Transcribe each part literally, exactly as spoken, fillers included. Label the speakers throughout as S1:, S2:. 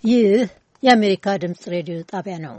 S1: ይህ የአሜሪካ ድምፅ ሬዲዮ ጣቢያ ነው።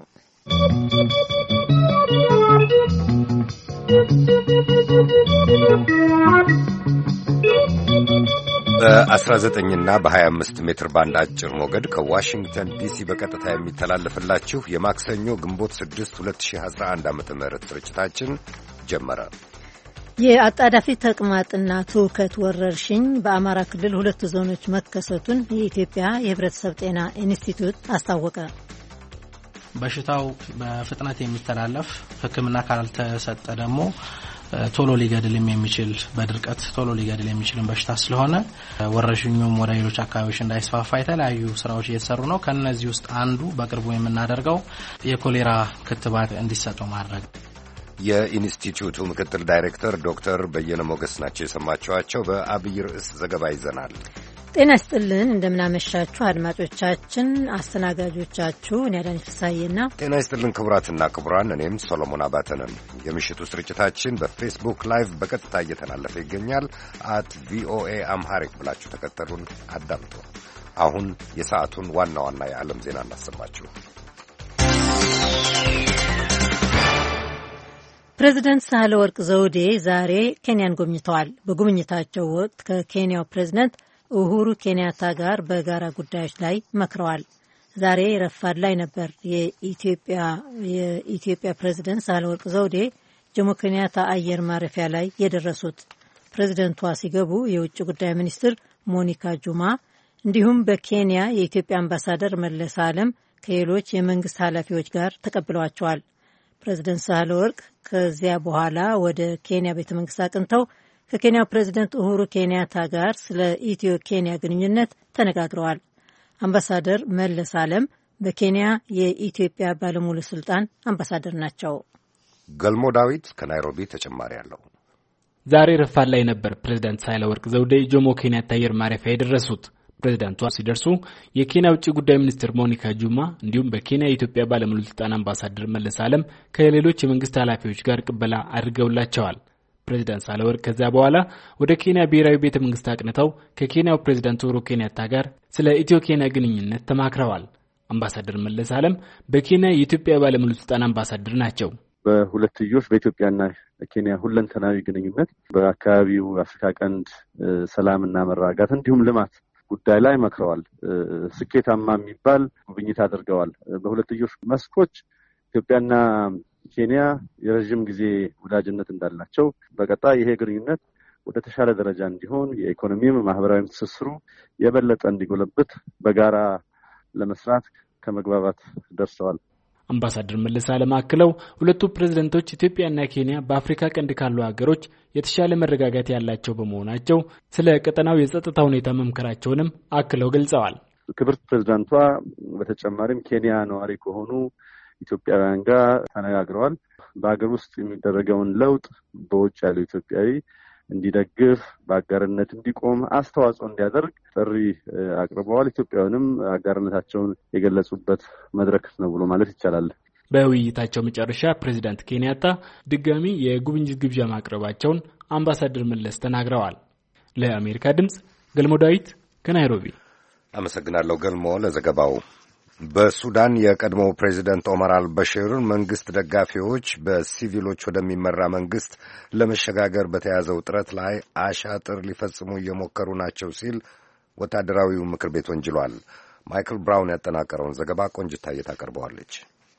S2: በአስራ ዘጠኝ እና በሀያ አምስት ሜትር ባንድ አጭር ሞገድ ከዋሽንግተን ዲሲ በቀጥታ የሚተላለፍላችሁ የማክሰኞ ግንቦት ስድስት ሁለት ሺህ አስራ አንድ ዓመተ ምህረት ስርጭታችን ጀመረ።
S1: የአጣዳፊ ተቅማጥና ትውከት ወረርሽኝ በአማራ ክልል ሁለት ዞኖች መከሰቱን የኢትዮጵያ የሕብረተሰብ ጤና ኢንስቲትዩት አስታወቀ።
S3: በሽታው በፍጥነት የሚተላለፍ ሕክምና ካልተሰጠ ደግሞ ቶሎ ሊገድልም የሚችል በድርቀት ቶሎ ሊገድል የሚችል በሽታ ስለሆነ ወረርሽኙም ወደ ሌሎች አካባቢዎች እንዳይስፋፋ የተለያዩ ስራዎች እየተሰሩ ነው። ከነዚህ ውስጥ አንዱ በቅርቡ የምናደርገው የኮሌራ ክትባት እንዲሰጠው ማድረግ።
S2: የኢንስቲትዩቱ ምክትል ዳይሬክተር ዶክተር በየነ ሞገስ ናቸው የሰማችኋቸው። በአብይ ርዕስ ዘገባ ይዘናል።
S1: ጤና ይስጥልን፣ እንደምናመሻችሁ አድማጮቻችን። አስተናጋጆቻችሁ እኔ አዳነች ፍስሐዬና
S2: ጤና ይስጥልን ክቡራትና ክቡራን፣ እኔም ሶሎሞን አባተ ነን። የምሽቱ ስርጭታችን በፌስቡክ ላይቭ በቀጥታ እየተላለፈ ይገኛል። አት ቪኦኤ አምሃሪክ ብላችሁ ተከተሉን አዳምጡ። አሁን የሰዓቱን ዋና ዋና የዓለም ዜና እናሰማችሁ።
S1: ፕሬዚደንት ሳህለወርቅ ዘውዴ ዛሬ ኬንያን ጎብኝተዋል። በጉብኝታቸው ወቅት ከኬንያው ፕሬዚደንት ኡሁሩ ኬንያታ ጋር በጋራ ጉዳዮች ላይ መክረዋል። ዛሬ ረፋድ ላይ ነበር የኢትዮጵያ የኢትዮጵያ ፕሬዚደንት ሳህለወርቅ ዘውዴ ጆሞ ኬንያታ አየር ማረፊያ ላይ የደረሱት። ፕሬዚደንቷ ሲገቡ የውጭ ጉዳይ ሚኒስትር ሞኒካ ጁማ እንዲሁም በኬንያ የኢትዮጵያ አምባሳደር መለስ አለም ከሌሎች የመንግስት ኃላፊዎች ጋር ተቀብለዋቸዋል። ፕሬዚደንት ሳህለወርቅ ከዚያ በኋላ ወደ ኬንያ ቤተ መንግስት አቅንተው ከኬንያው ፕሬዚደንት ኡሁሩ ኬንያታ ጋር ስለ ኢትዮ ኬንያ ግንኙነት ተነጋግረዋል። አምባሳደር መለስ አለም በኬንያ የኢትዮጵያ ባለሙሉ ስልጣን አምባሳደር ናቸው።
S2: ገልሞ ዳዊት ከናይሮቢ ተጨማሪ አለው።
S4: ዛሬ ረፋድ ላይ ነበር ፕሬዚዳንት ሳህለወርቅ ዘውዴ ጆሞ ኬንያታ አየር ማረፊያ የደረሱት። ፕሬዚዳንቷ ሲደርሱ የኬንያ ውጭ ጉዳይ ሚኒስትር ሞኒካ ጁማ እንዲሁም በኬንያ የኢትዮጵያ ባለሙሉ ስልጣን አምባሳደር መለስ አለም ከሌሎች የመንግስት ኃላፊዎች ጋር ቅበላ አድርገውላቸዋል። ፕሬዚዳንት ሳህለወርቅ ከዚያ በኋላ ወደ ኬንያ ብሔራዊ ቤተ መንግስት አቅንተው ከኬንያው ፕሬዚዳንት ኡሁሩ ኬንያታ ጋር ስለ ኢትዮ ኬንያ ግንኙነት ተማክረዋል። አምባሳደር መለስ አለም በኬንያ የኢትዮጵያ ባለሙሉ ስልጣን አምባሳደር ናቸው።
S5: በሁለትዮሽ በኢትዮጵያና ኬንያ ሁለንተናዊ ግንኙነት፣ በአካባቢው አፍሪካ ቀንድ ሰላምና መረጋጋት እንዲሁም ልማት ጉዳይ ላይ መክረዋል። ስኬታማ የሚባል ጉብኝት አድርገዋል። በሁለትዮሽ መስኮች ኢትዮጵያና ኬንያ የረጅም ጊዜ ወዳጅነት እንዳላቸው፣ በቀጣይ ይሄ ግንኙነት ወደ ተሻለ ደረጃ እንዲሆን የኢኮኖሚም ማህበራዊ ትስስሩ የበለጠ እንዲጎለብት በጋራ ለመስራት ከመግባባት ደርሰዋል።
S4: አምባሳደር መለስ አለም አክለው ሁለቱ ፕሬዝዳንቶች ኢትዮጵያና ኬንያ በአፍሪካ ቀንድ ካሉ ሀገሮች የተሻለ መረጋጋት ያላቸው በመሆናቸው ስለ ቀጠናው የጸጥታ ሁኔታ መምከራቸውንም አክለው ገልጸዋል።
S5: ክብርት ፕሬዝዳንቷ በተጨማሪም ኬንያ ነዋሪ ከሆኑ ኢትዮጵያውያን ጋር ተነጋግረዋል። በሀገር ውስጥ የሚደረገውን ለውጥ በውጭ ያለው ኢትዮጵያዊ እንዲደግፍ፣ በአጋርነት እንዲቆም አስተዋጽኦ እንዲያደርግ ጥሪ አቅርበዋል። ኢትዮጵያውያንም አጋርነታቸውን የገለጹበት መድረክ ነው ብሎ ማለት ይቻላል።
S4: በውይይታቸው መጨረሻ ፕሬዚዳንት ኬንያታ ድጋሚ የጉብኝት ግብዣ ማቅረባቸውን አምባሳደር መለስ ተናግረዋል። ለአሜሪካ ድምጽ ገልሞ ዳዊት ከናይሮቢ።
S2: አመሰግናለሁ ገልሞ ለዘገባው። በሱዳን የቀድሞው ፕሬዚደንት ኦመር አልበሽር መንግስት ደጋፊዎች በሲቪሎች ወደሚመራ መንግስት ለመሸጋገር በተያዘው ጥረት ላይ አሻጥር ሊፈጽሙ እየሞከሩ ናቸው ሲል ወታደራዊው ምክር ቤት ወንጅሏል። ማይክል ብራውን ያጠናቀረውን ዘገባ ቆንጅታ ታቀርበዋለች።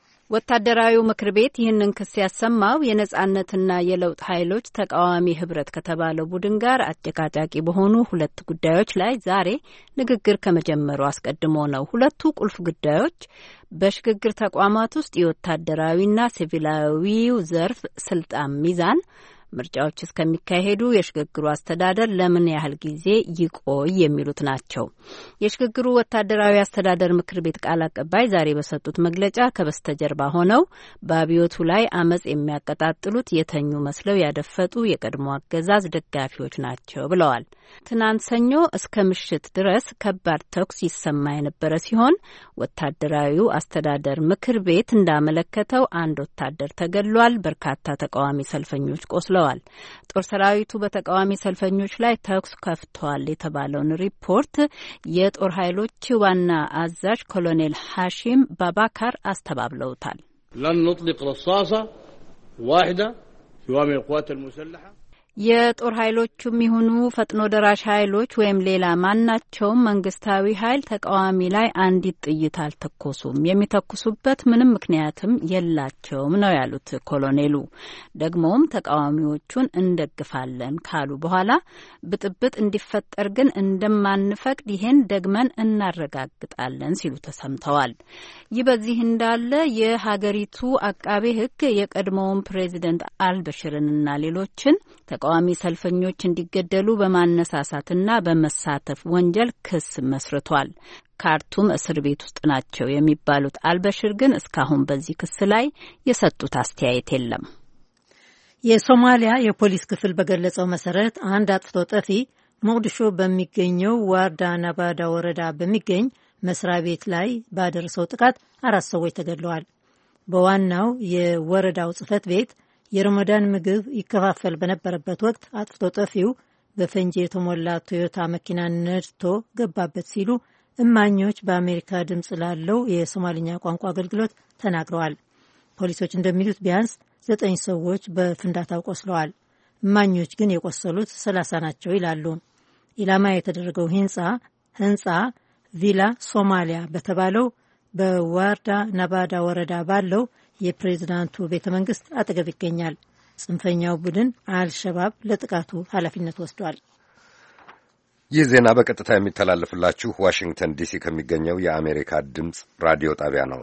S6: ወታደራዊው ምክር ቤት ይህንን ክስ ያሰማው የነጻነትና የለውጥ ኃይሎች ተቃዋሚ ህብረት ከተባለው ቡድን ጋር አጨቃጫቂ በሆኑ ሁለት ጉዳዮች ላይ ዛሬ ንግግር ከመጀመሩ አስቀድሞ ነው። ሁለቱ ቁልፍ ጉዳዮች በሽግግር ተቋማት ውስጥ የወታደራዊና ሲቪላዊው ዘርፍ ስልጣን ሚዛን፣ ምርጫዎች እስከሚካሄዱ የሽግግሩ አስተዳደር ለምን ያህል ጊዜ ይቆይ የሚሉት ናቸው። የሽግግሩ ወታደራዊ አስተዳደር ምክር ቤት ቃል አቀባይ ዛሬ በሰጡት መግለጫ ከበስተጀርባ ሆነው በአብዮቱ ላይ አመጽ የሚያቀጣጥሉት የተኙ መስለው ያደፈጡ የቀድሞ አገዛዝ ደጋፊዎች ናቸው ብለዋል። ትናንት ሰኞ እስከ ምሽት ድረስ ከባድ ተኩስ ይሰማ የነበረ ሲሆን ወታደራዊው አስተዳደር ምክር ቤት እንዳመለከተው አንድ ወታደር ተገድሏል፣ በርካታ ተቃዋሚ ሰልፈኞች ቆስለዋል፣ ብለዋል። ጦር ሰራዊቱ በተቃዋሚ ሰልፈኞች ላይ ተኩስ ከፍተዋል የተባለውን ሪፖርት የጦር ኃይሎች ዋና አዛዥ ኮሎኔል ሐሺም ባባካር አስተባብለውታል።
S7: ለን نطلق رصاصة واحدة يوامي القوات المسلحة
S6: የጦር ኃይሎቹም ይሁኑ ፈጥኖ ደራሽ ኃይሎች ወይም ሌላ ማናቸውም መንግስታዊ ኃይል ተቃዋሚ ላይ አንዲት ጥይት አልተኮሱም። የሚተኩሱበት ምንም ምክንያትም የላቸውም ነው ያሉት ኮሎኔሉ። ደግሞም ተቃዋሚዎቹን እንደግፋለን ካሉ በኋላ ብጥብጥ እንዲፈጠር ግን እንደማንፈቅድ ይሄን ደግመን እናረጋግጣለን ሲሉ ተሰምተዋል። ይህ በዚህ እንዳለ የሀገሪቱ አቃቤ ሕግ የቀድሞውን ፕሬዚደንት አልበሽርንና ሌሎችን ተቃዋሚ ሰልፈኞች እንዲገደሉ በማነሳሳትና በመሳተፍ ወንጀል ክስ መስርቷል። ካርቱም እስር ቤት ውስጥ ናቸው የሚባሉት አልበሽር ግን እስካሁን በዚህ ክስ ላይ የሰጡት አስተያየት የለም።
S1: የሶማሊያ የፖሊስ ክፍል በገለጸው መሰረት አንድ አጥፍቶ ጠፊ ሞቃዲሾ በሚገኘው ዋርዳ ናባዳ ወረዳ በሚገኝ መስሪያ ቤት ላይ ባደረሰው ጥቃት አራት ሰዎች ተገድለዋል። በዋናው የወረዳው ጽህፈት ቤት የረመዳን ምግብ ይከፋፈል በነበረበት ወቅት አጥፍቶ ጠፊው በፈንጂ የተሞላ ቶዮታ መኪና ነድቶ ገባበት ሲሉ እማኞች በአሜሪካ ድምፅ ላለው የሶማሊኛ ቋንቋ አገልግሎት ተናግረዋል። ፖሊሶች እንደሚሉት ቢያንስ ዘጠኝ ሰዎች በፍንዳታው ቆስለዋል። እማኞች ግን የቆሰሉት ሰላሳ ናቸው ይላሉ። ኢላማ የተደረገው ህንፃ ህንፃ ቪላ ሶማሊያ በተባለው በዋርዳ ናባዳ ወረዳ ባለው የፕሬዝዳንቱ ቤተ መንግስት አጠገብ ይገኛል። ጽንፈኛው ቡድን አልሸባብ ለጥቃቱ ኃላፊነት ወስዷል።
S2: ይህ ዜና በቀጥታ የሚተላለፍላችሁ ዋሽንግተን ዲሲ ከሚገኘው የአሜሪካ ድምፅ ራዲዮ ጣቢያ ነው።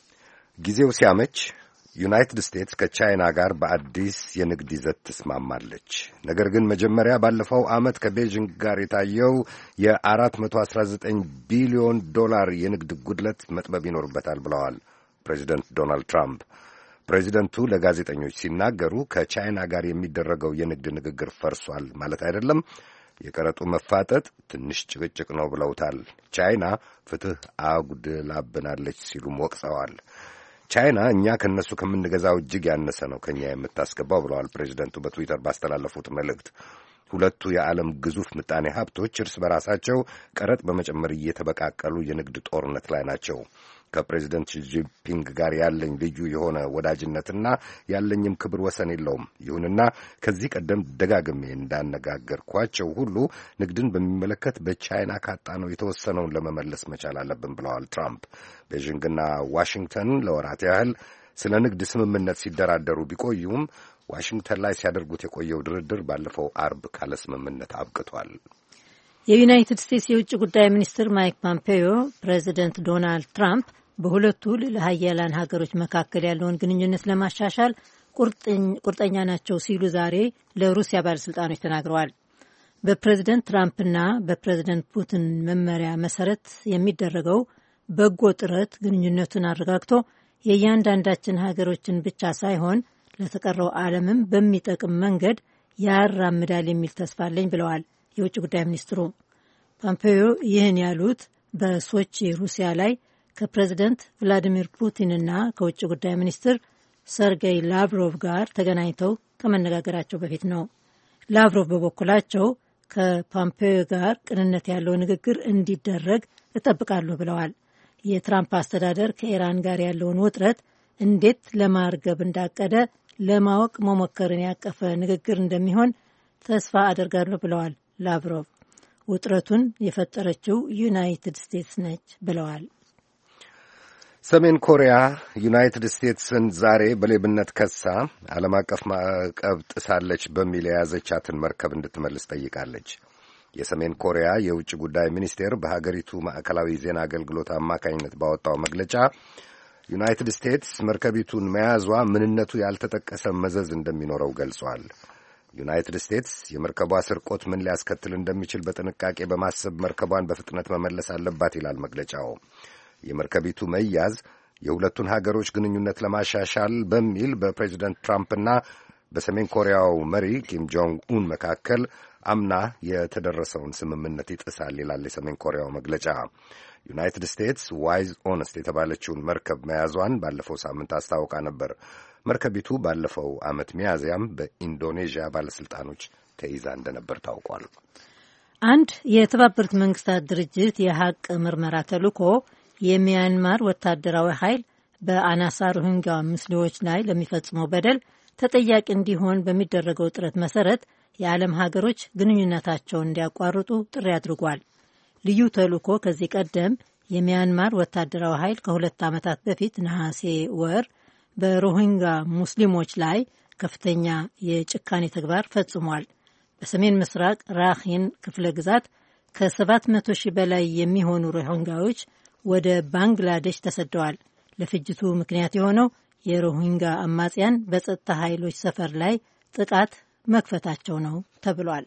S2: ጊዜው ሲያመች ዩናይትድ ስቴትስ ከቻይና ጋር በአዲስ የንግድ ይዘት ትስማማለች። ነገር ግን መጀመሪያ ባለፈው ዓመት ከቤጂንግ ጋር የታየው የአራት መቶ አስራ ዘጠኝ ቢሊዮን ዶላር የንግድ ጉድለት መጥበብ ይኖርበታል ብለዋል ፕሬዚደንት ዶናልድ ትራምፕ። ፕሬዚደንቱ ለጋዜጠኞች ሲናገሩ ከቻይና ጋር የሚደረገው የንግድ ንግግር ፈርሷል ማለት አይደለም፣ የቀረጡ መፋጠጥ ትንሽ ጭቅጭቅ ነው ብለውታል። ቻይና ፍትሕ አጉድላብናለች ሲሉም ወቅሰዋል። ቻይና እኛ ከነሱ ከምንገዛው እጅግ ያነሰ ነው ከኛ የምታስገባው ብለዋል ፕሬዚደንቱ በትዊተር ባስተላለፉት መልእክት። ሁለቱ የዓለም ግዙፍ ምጣኔ ሀብቶች እርስ በራሳቸው ቀረጥ በመጨመር እየተበቃቀሉ የንግድ ጦርነት ላይ ናቸው። ከፕሬዚደንት ሺጂንፒንግ ጋር ያለኝ ልዩ የሆነ ወዳጅነትና ያለኝም ክብር ወሰን የለውም። ይሁንና ከዚህ ቀደም ደጋግሜ እንዳነጋገርኳቸው ሁሉ ንግድን በሚመለከት በቻይና ካጣነው የተወሰነውን ለመመለስ መቻል አለብን ብለዋል ትራምፕ። ቤጂንግና ዋሽንግተን ለወራት ያህል ስለ ንግድ ስምምነት ሲደራደሩ ቢቆዩም ዋሽንግተን ላይ ሲያደርጉት የቆየው ድርድር ባለፈው አርብ ካለ ስምምነት አብቅቷል።
S1: የዩናይትድ ስቴትስ የውጭ ጉዳይ ሚኒስትር ማይክ ፖምፔዮ ፕሬዚደንት ዶናልድ ትራምፕ በሁለቱ ልዕለ ኃያላን ሀገሮች መካከል ያለውን ግንኙነት ለማሻሻል ቁርጠኛ ናቸው ሲሉ ዛሬ ለሩሲያ ባለሥልጣኖች ተናግረዋል። በፕሬዚደንት ትራምፕና በፕሬዚደንት ፑቲን መመሪያ መሰረት የሚደረገው በጎ ጥረት ግንኙነቱን አረጋግቶ የእያንዳንዳችን ሀገሮችን ብቻ ሳይሆን ለተቀረው ዓለምም በሚጠቅም መንገድ ያራምዳል የሚል ተስፋ አለኝ ብለዋል የውጭ ጉዳይ ሚኒስትሩ። ፖምፔዮ ይህን ያሉት በሶቺ ሩሲያ ላይ ከፕሬዚደንት ቭላዲሚር ፑቲንና ከውጭ ጉዳይ ሚኒስትር ሰርጌይ ላቭሮቭ ጋር ተገናኝተው ከመነጋገራቸው በፊት ነው። ላቭሮቭ በበኩላቸው ከፖምፔዮ ጋር ቅንነት ያለው ንግግር እንዲደረግ እጠብቃለሁ ብለዋል። የትራምፕ አስተዳደር ከኢራን ጋር ያለውን ውጥረት እንዴት ለማርገብ እንዳቀደ ለማወቅ መሞከርን ያቀፈ ንግግር እንደሚሆን ተስፋ አደርጋለሁ ብለዋል ላቭሮቭ። ውጥረቱን የፈጠረችው ዩናይትድ ስቴትስ ነች ብለዋል።
S2: ሰሜን ኮሪያ ዩናይትድ ስቴትስን ዛሬ በሌብነት ከሳ ዓለም አቀፍ ማዕቀብ ጥሳለች በሚል የያዘቻትን መርከብ እንድትመልስ ጠይቃለች። የሰሜን ኮሪያ የውጭ ጉዳይ ሚኒስቴር በሀገሪቱ ማዕከላዊ ዜና አገልግሎት አማካኝነት ባወጣው መግለጫ ዩናይትድ ስቴትስ መርከቢቱን መያዟ ምንነቱ ያልተጠቀሰ መዘዝ እንደሚኖረው ገልጿል። ዩናይትድ ስቴትስ የመርከቧ ስርቆት ምን ሊያስከትል እንደሚችል በጥንቃቄ በማሰብ መርከቧን በፍጥነት መመለስ አለባት ይላል መግለጫው። የመርከቢቱ መያዝ የሁለቱን ሀገሮች ግንኙነት ለማሻሻል በሚል በፕሬዚደንት ትራምፕና በሰሜን ኮሪያው መሪ ኪም ጆንግ ኡን መካከል አምና የተደረሰውን ስምምነት ይጥሳል ይላል የሰሜን ኮሪያው መግለጫ። ዩናይትድ ስቴትስ ዋይዝ ኦነስት የተባለችውን መርከብ መያዟን ባለፈው ሳምንት አስታውቃ ነበር። መርከቢቱ ባለፈው ዓመት ሚያዝያም በኢንዶኔዥያ ባለስልጣኖች ተይዛ እንደነበር ታውቋል።
S1: አንድ የተባበሩት መንግስታት ድርጅት የሐቅ ምርመራ ተልዕኮ የሚያንማር ወታደራዊ ኃይል በአናሳ ሮሂንጋ ሙስሊሞች ላይ ለሚፈጽመው በደል ተጠያቂ እንዲሆን በሚደረገው ጥረት መሰረት የዓለም ሀገሮች ግንኙነታቸውን እንዲያቋርጡ ጥሪ አድርጓል። ልዩ ተልዕኮ ከዚህ ቀደም የሚያንማር ወታደራዊ ኃይል ከሁለት ዓመታት በፊት ነሐሴ ወር በሮሂንጋ ሙስሊሞች ላይ ከፍተኛ የጭካኔ ተግባር ፈጽሟል። በሰሜን ምስራቅ ራኺን ክፍለ ግዛት ከሰባት መቶ ሺህ በላይ የሚሆኑ ሮሂንጋዎች ወደ ባንግላዴሽ ተሰደዋል። ለፍጅቱ ምክንያት የሆነው የሮሂንጋ አማጽያን በጸጥታ ኃይሎች ሰፈር ላይ ጥቃት መክፈታቸው ነው ተብሏል።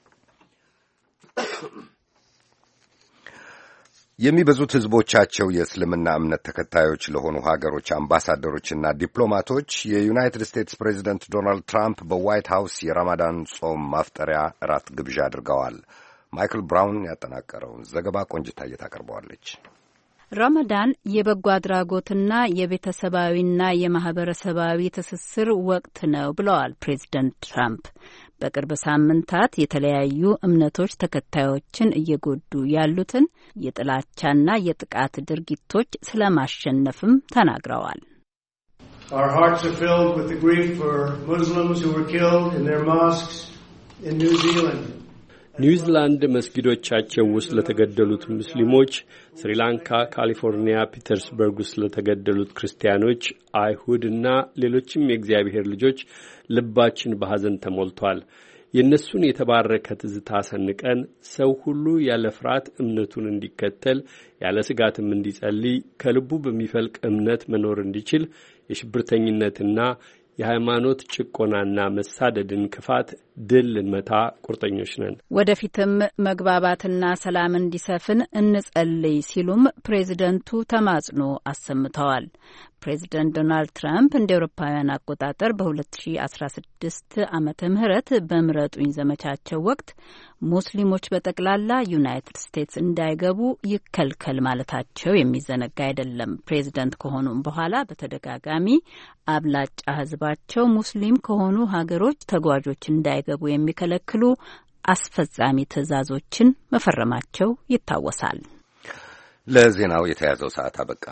S2: የሚበዙት ሕዝቦቻቸው የእስልምና እምነት ተከታዮች ለሆኑ ሀገሮች አምባሳደሮችና ዲፕሎማቶች የዩናይትድ ስቴትስ ፕሬዚደንት ዶናልድ ትራምፕ በዋይት ሃውስ የረማዳን ጾም ማፍጠሪያ እራት ግብዣ አድርገዋል። ማይክል ብራውን ያጠናቀረውን ዘገባ ቆንጅታ ታቀርበዋለች።
S6: ረመዳን የበጎ አድራጎትና የቤተሰባዊና የማህበረሰባዊ ትስስር ወቅት ነው ብለዋል ፕሬዚደንት ትራምፕ። በቅርብ ሳምንታት የተለያዩ እምነቶች ተከታዮችን እየጎዱ ያሉትን የጥላቻና የጥቃት ድርጊቶች ስለማሸነፍም ተናግረዋል።
S8: Our hearts are filled with the grief for Muslims who were killed in their mosques in New Zealand.
S9: ኒውዚላንድ መስጊዶቻቸው ውስጥ ለተገደሉት ሙስሊሞች፣ ስሪላንካ ካሊፎርኒያ ፒተርስበርግ ውስጥ ለተገደሉት ክርስቲያኖች፣ አይሁድና ሌሎችም የእግዚአብሔር ልጆች ልባችን በሐዘን ተሞልቷል። የእነሱን የተባረከ ትዝታ ሰንቀን ሰው ሁሉ ያለ ፍርሃት እምነቱን እንዲከተል ያለ ስጋትም እንዲጸልይ ከልቡ በሚፈልቅ እምነት መኖር እንዲችል የሽብርተኝነትና የሃይማኖት ጭቆናና መሳደድን ክፋት ድል ልንመታ ቁርጠኞች ነን።
S6: ወደፊትም መግባባትና ሰላም እንዲሰፍን እንጸልይ ሲሉም ፕሬዚደንቱ ተማጽኖ አሰምተዋል። ፕሬዚደንት ዶናልድ ትራምፕ እንደ አውሮፓውያን አቆጣጠር በ2016 ዓመተ ምህረት በምረጡኝ ዘመቻቸው ወቅት ሙስሊሞች በጠቅላላ ዩናይትድ ስቴትስ እንዳይገቡ ይከልከል ማለታቸው የሚዘነጋ አይደለም። ፕሬዚደንት ከሆኑም በኋላ በተደጋጋሚ አብላጫ ሕዝባቸው ሙስሊም ከሆኑ ሀገሮች ተጓዦች እንዳይገቡ የሚከለክሉ አስፈጻሚ ትዕዛዞችን መፈረማቸው ይታወሳል።
S2: ለዜናው የተያዘው ሰዓት አበቃ።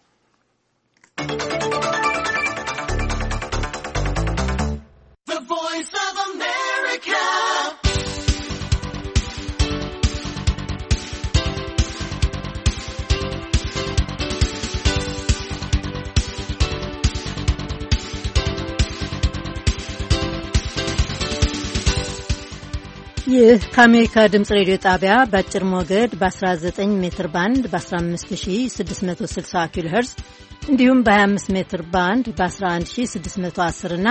S10: The Voice of America.
S1: ይህ ከአሜሪካ ድምጽ ሬዲዮ ጣቢያ በአጭር ሞገድ በ19 ሜትር ባንድ በ15660 ኪሎ ሄርዝ እንዲሁም በ25 ሜትር ባንድ በ11610 እና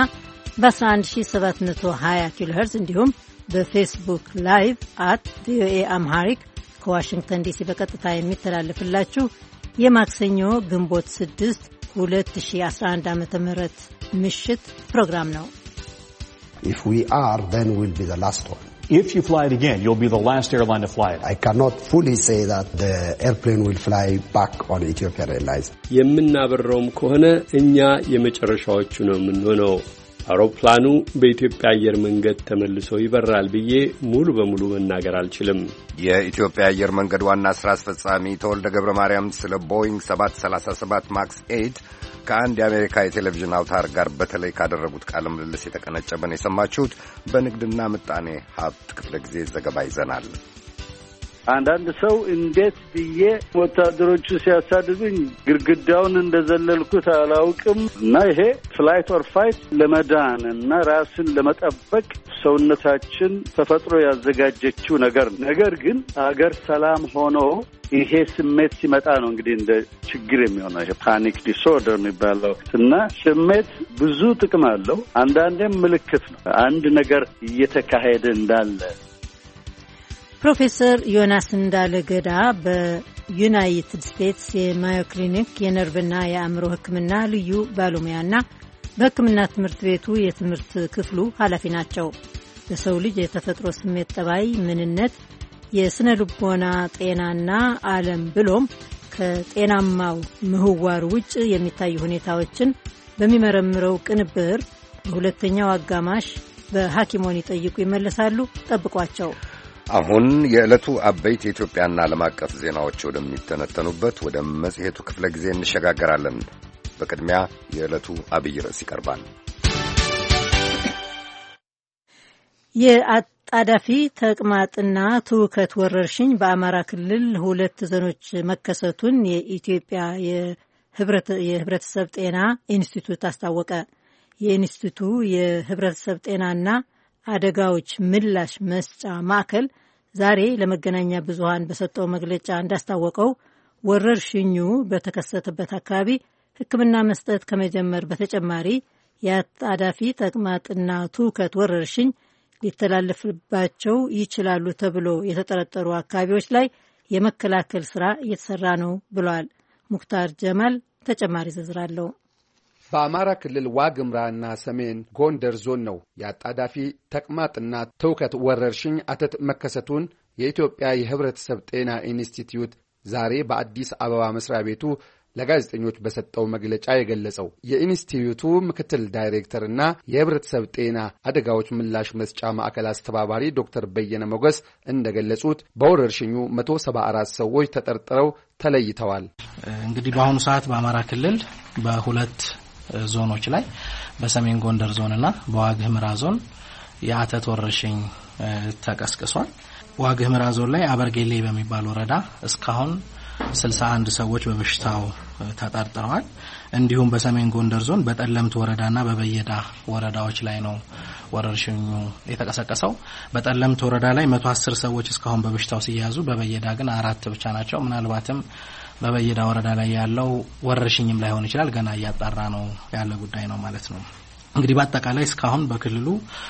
S1: በ11720 ኪሎ ሄርዝ እንዲሁም በፌስቡክ ላይቭ አት ቪኦኤ አምሃሪክ ከዋሽንግተን ዲሲ በቀጥታ የሚተላለፍላችሁ የማክሰኞ ግንቦት ስድስት ሁለት ሺህ አስራ አንድ ዓመተ ምህረት ምሽት ፕሮግራም ነው።
S11: If we are, then we'll be the last one.
S12: If you fly it again, you'll be the last airline to fly it.
S11: I cannot fully say that the airplane will fly back on Ethiopian Airlines.
S9: የምናበረውም ከሆነ እኛ የመጨረሻዎቹ ነው የምንሆነው። አውሮፕላኑ በኢትዮጵያ አየር መንገድ ተመልሶ ይበራል ብዬ ሙሉ በሙሉ መናገር አልችልም።
S2: የኢትዮጵያ አየር መንገድ ዋና ስራ አስፈጻሚ ተወልደ ገብረ ማርያም ስለ ቦይንግ ሰባት ሰላሳ ሰባት ማክስ ኤይት ከአንድ የአሜሪካ የቴሌቪዥን አውታር ጋር በተለይ ካደረጉት ቃለ ምልልስ የተቀነጨበን የሰማችሁት። በንግድና ምጣኔ ሀብት ክፍለ ጊዜ ዘገባ ይዘናል።
S5: አንዳንድ ሰው እንዴት ብዬ ወታደሮቹ ሲያሳድዱኝ ግርግዳውን እንደዘለልኩት አላውቅም እና ይሄ ፍላይት ኦር ፋይት ለመዳን እና ራስን ለመጠበቅ ሰውነታችን ተፈጥሮ ያዘጋጀችው ነገር ነገር ግን አገር ሰላም ሆኖ ይሄ ስሜት ሲመጣ ነው እንግዲህ እንደ ችግር የሚሆነው ይሄ ፓኒክ ዲስኦርደር የሚባለው እና ስሜት ብዙ ጥቅም አለው። አንዳንዴም ምልክት ነው አንድ ነገር እየተካሄደ እንዳለ።
S1: ፕሮፌሰር ዮናስ እንዳለገዳ በዩናይትድ ስቴትስ የማዮ ክሊኒክ የነርቭና የአእምሮ ሕክምና ልዩ ባለሙያና በሕክምና ትምህርት ቤቱ የትምህርት ክፍሉ ኃላፊ ናቸው። በሰው ልጅ የተፈጥሮ ስሜት ጠባይ ምንነት፣ የስነ ልቦና ጤናና ዓለም ብሎም ከጤናማው ምህዋር ውጭ የሚታዩ ሁኔታዎችን በሚመረምረው ቅንብር በሁለተኛው አጋማሽ በሐኪሞን ይጠይቁ ይመለሳሉ። ጠብቋቸው።
S2: አሁን የዕለቱ አበይት የኢትዮጵያና ዓለም አቀፍ ዜናዎች ወደሚተነተኑበት ወደ መጽሔቱ ክፍለ ጊዜ እንሸጋገራለን። በቅድሚያ የዕለቱ አብይ ርዕስ ይቀርባል። የአጣዳፊ ተቅማጥና ትውከት ወረርሽኝ በአማራ ክልል ሁለት ዞኖች መከሰቱን የኢትዮጵያ የሕብረተሰብ ጤና ኢንስቲትዩት አስታወቀ። የኢንስቲትዩቱ የሕብረተሰብ ጤናና አደጋዎች ምላሽ መስጫ ማዕከል ዛሬ ለመገናኛ ብዙሃን በሰጠው መግለጫ እንዳስታወቀው ወረርሽኙ በተከሰተበት አካባቢ ሕክምና መስጠት ከመጀመር በተጨማሪ የአጣዳፊ ተቅማጥና ትውከት ወረርሽኝ ሊተላለፍባቸው ይችላሉ ተብሎ የተጠረጠሩ አካባቢዎች ላይ የመከላከል ስራ እየተሰራ ነው ብሏል። ሙክታር ጀማል ተጨማሪ ዝርዝር አለው።
S13: በአማራ ክልል ዋግምራና ሰሜን ጎንደር ዞን ነው የአጣዳፊ ተቅማጥና ትውከት ወረርሽኝ አተት መከሰቱን የኢትዮጵያ የሕብረተሰብ ጤና ኢንስቲትዩት ዛሬ በአዲስ አበባ መስሪያ ቤቱ ለጋዜጠኞች በሰጠው መግለጫ የገለጸው። የኢንስቲትዩቱ ምክትል ዳይሬክተርና የሕብረተሰብ ጤና አደጋዎች ምላሽ መስጫ ማዕከል አስተባባሪ ዶክተር በየነ ሞገስ እንደገለጹት በወረርሽኙ መቶ ሰባ አራት ሰዎች ተጠርጥረው ተለይተዋል።
S3: እንግዲህ በአሁኑ ሰዓት በአማራ ክልል በሁለት ዞኖች ላይ በሰሜን ጎንደር ዞንና በዋግኽምራ ዞን የአተት ወረርሽኝ ተቀስቅሷል። ዋግኽምራ ዞን ላይ አበርጌሌ በሚባል ወረዳ እስካሁን ስልሳ አንድ ሰዎች በበሽታው ተጠርጥረዋል። እንዲሁም በሰሜን ጎንደር ዞን በጠለምት ወረዳና በበየዳ ወረዳዎች ላይ ነው ወረርሽኙ የተቀሰቀሰው። በጠለምት ወረዳ ላይ መቶ አስር ሰዎች እስካሁን በበሽታው ሲያዙ፣ በበየዳ ግን አራት ብቻ ናቸው። ምናልባትም በበየዳ ወረዳ ላይ ያለው ወረርሽኝም ላይሆን ይችላል። ገና እያጣራ ነው ያለ ጉዳይ ነው ማለት ነው። እንግዲህ በአጠቃላይ እስካሁን በክልሉ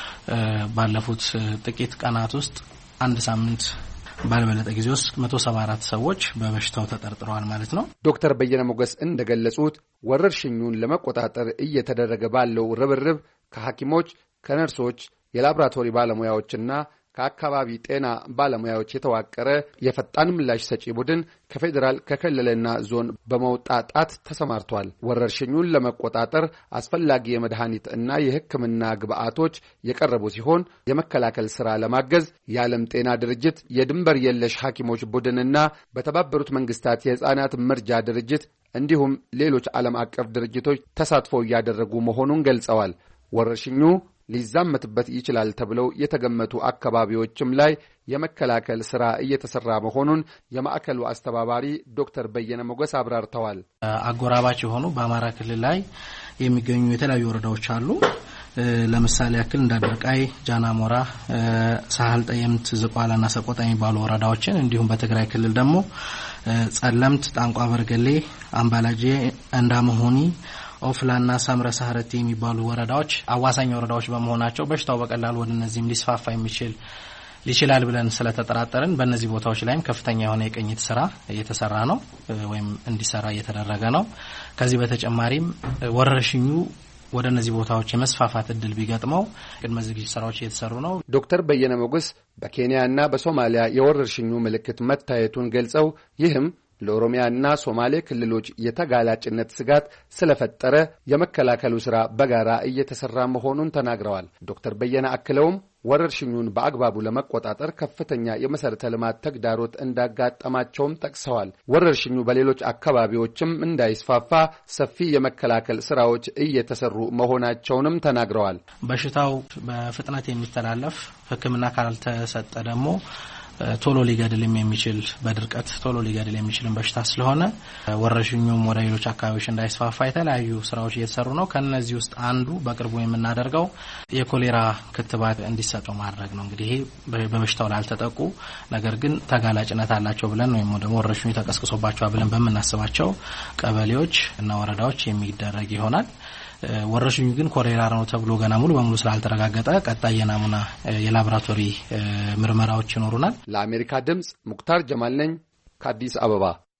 S3: ባለፉት ጥቂት ቀናት ውስጥ አንድ ሳምንት ባልበለጠ ጊዜ ውስጥ መቶ ሰባ አራት ሰዎች በበሽታው ተጠርጥረዋል ማለት ነው።
S13: ዶክተር በየነ ሞገስ እንደገለጹት ወረርሽኙን ለመቆጣጠር እየተደረገ ባለው ርብርብ ከሐኪሞች፣ ከነርሶች፣ የላቦራቶሪ ባለሙያዎችና ከአካባቢ ጤና ባለሙያዎች የተዋቀረ የፈጣን ምላሽ ሰጪ ቡድን ከፌዴራል ከክልልና ዞን በመውጣጣት ተሰማርቷል። ወረርሽኙን ለመቆጣጠር አስፈላጊ የመድኃኒት እና የሕክምና ግብዓቶች የቀረቡ ሲሆን የመከላከል ሥራ ለማገዝ የዓለም ጤና ድርጅት፣ የድንበር የለሽ ሐኪሞች ቡድንና በተባበሩት መንግስታት የሕፃናት መርጃ ድርጅት እንዲሁም ሌሎች ዓለም አቀፍ ድርጅቶች ተሳትፎ እያደረጉ መሆኑን ገልጸዋል። ወረርሽኙ ሊዛመትበት ይችላል ተብለው የተገመቱ አካባቢዎችም ላይ የመከላከል ሥራ እየተሰራ መሆኑን የማዕከሉ አስተባባሪ ዶክተር በየነ ሞገስ አብራርተዋል።
S3: አጎራባች የሆኑ በአማራ ክልል ላይ የሚገኙ የተለያዩ ወረዳዎች አሉ። ለምሳሌ ያክል እንዳደርቃይ፣ ጃናሞራ፣ ሳህል፣ ጠየምት፣ ዝቋላና ሰቆጣ የሚባሉ ወረዳዎችን እንዲሁም በትግራይ ክልል ደግሞ ጸለምት፣ ጣንቋ፣ በርገሌ፣ አምባላጄ፣ እንዳመሆኒ፣ ኦፍላና ሳምረ ሳህረቲ የሚባሉ ወረዳዎች አዋሳኝ ወረዳዎች በመሆናቸው በሽታው በቀላሉ ወደ እነዚህም ሊስፋፋ የሚችል ሊችላል ብለን ስለተጠራጠርን በእነዚህ ቦታዎች ላይም ከፍተኛ የሆነ የቅኝት ስራ እየተሰራ ነው ወይም እንዲሰራ እየተደረገ ነው። ከዚህ በተጨማሪም ወረርሽኙ ወደ እነዚህ ቦታዎች የመስፋፋት እድል ቢገጥመው ቅድመ ዝግጅት ስራዎች እየተሰሩ ነው።
S13: ዶክተር በየነ ሞገስ በኬንያና በሶማሊያ የወረርሽኙ ምልክት መታየቱን ገልጸው ይህም ለኦሮሚያና ሶማሌ ክልሎች የተጋላጭነት ስጋት ስለፈጠረ የመከላከሉ ሥራ በጋራ እየተሰራ መሆኑን ተናግረዋል። ዶክተር በየነ አክለውም ወረርሽኙን በአግባቡ ለመቆጣጠር ከፍተኛ የመሰረተ ልማት ተግዳሮት እንዳጋጠማቸውም ጠቅሰዋል። ወረርሽኙ በሌሎች አካባቢዎችም እንዳይስፋፋ ሰፊ የመከላከል ስራዎች እየተሰሩ መሆናቸውንም ተናግረዋል።
S3: በሽታው በፍጥነት የሚተላለፍ ሕክምና ካልተሰጠ ደግሞ ቶሎ ሊገድልም የሚችል በድርቀት ቶሎ ሊገድል የሚችል በሽታ ስለሆነ ወረርሽኙም ወደ ሌሎች አካባቢዎች እንዳይስፋፋ የተለያዩ ስራዎች እየተሰሩ ነው። ከነዚህ ውስጥ አንዱ በቅርቡ የምናደርገው የኮሌራ ክትባት እንዲሰጠው ማድረግ ነው። እንግዲህ ይሄ በበሽታው ላይ ያልተጠቁ ነገር ግን ተጋላጭነት አላቸው ብለን ወይም ደግሞ ወረርሽኙ ተቀስቅሶባቸዋል ብለን በምናስባቸው ቀበሌዎች እና ወረዳዎች የሚደረግ ይሆናል። ወረርሽኙ ግን ኮሌራ ነው ተብሎ ገና ሙሉ በሙሉ ስላልተረጋገጠ ቀጣይ የናሙና የላቦራቶሪ ምርመራዎች ይኖሩናል።
S13: ለአሜሪካ ድምጽ ሙክታር ጀማል ነኝ ከአዲስ አበባ።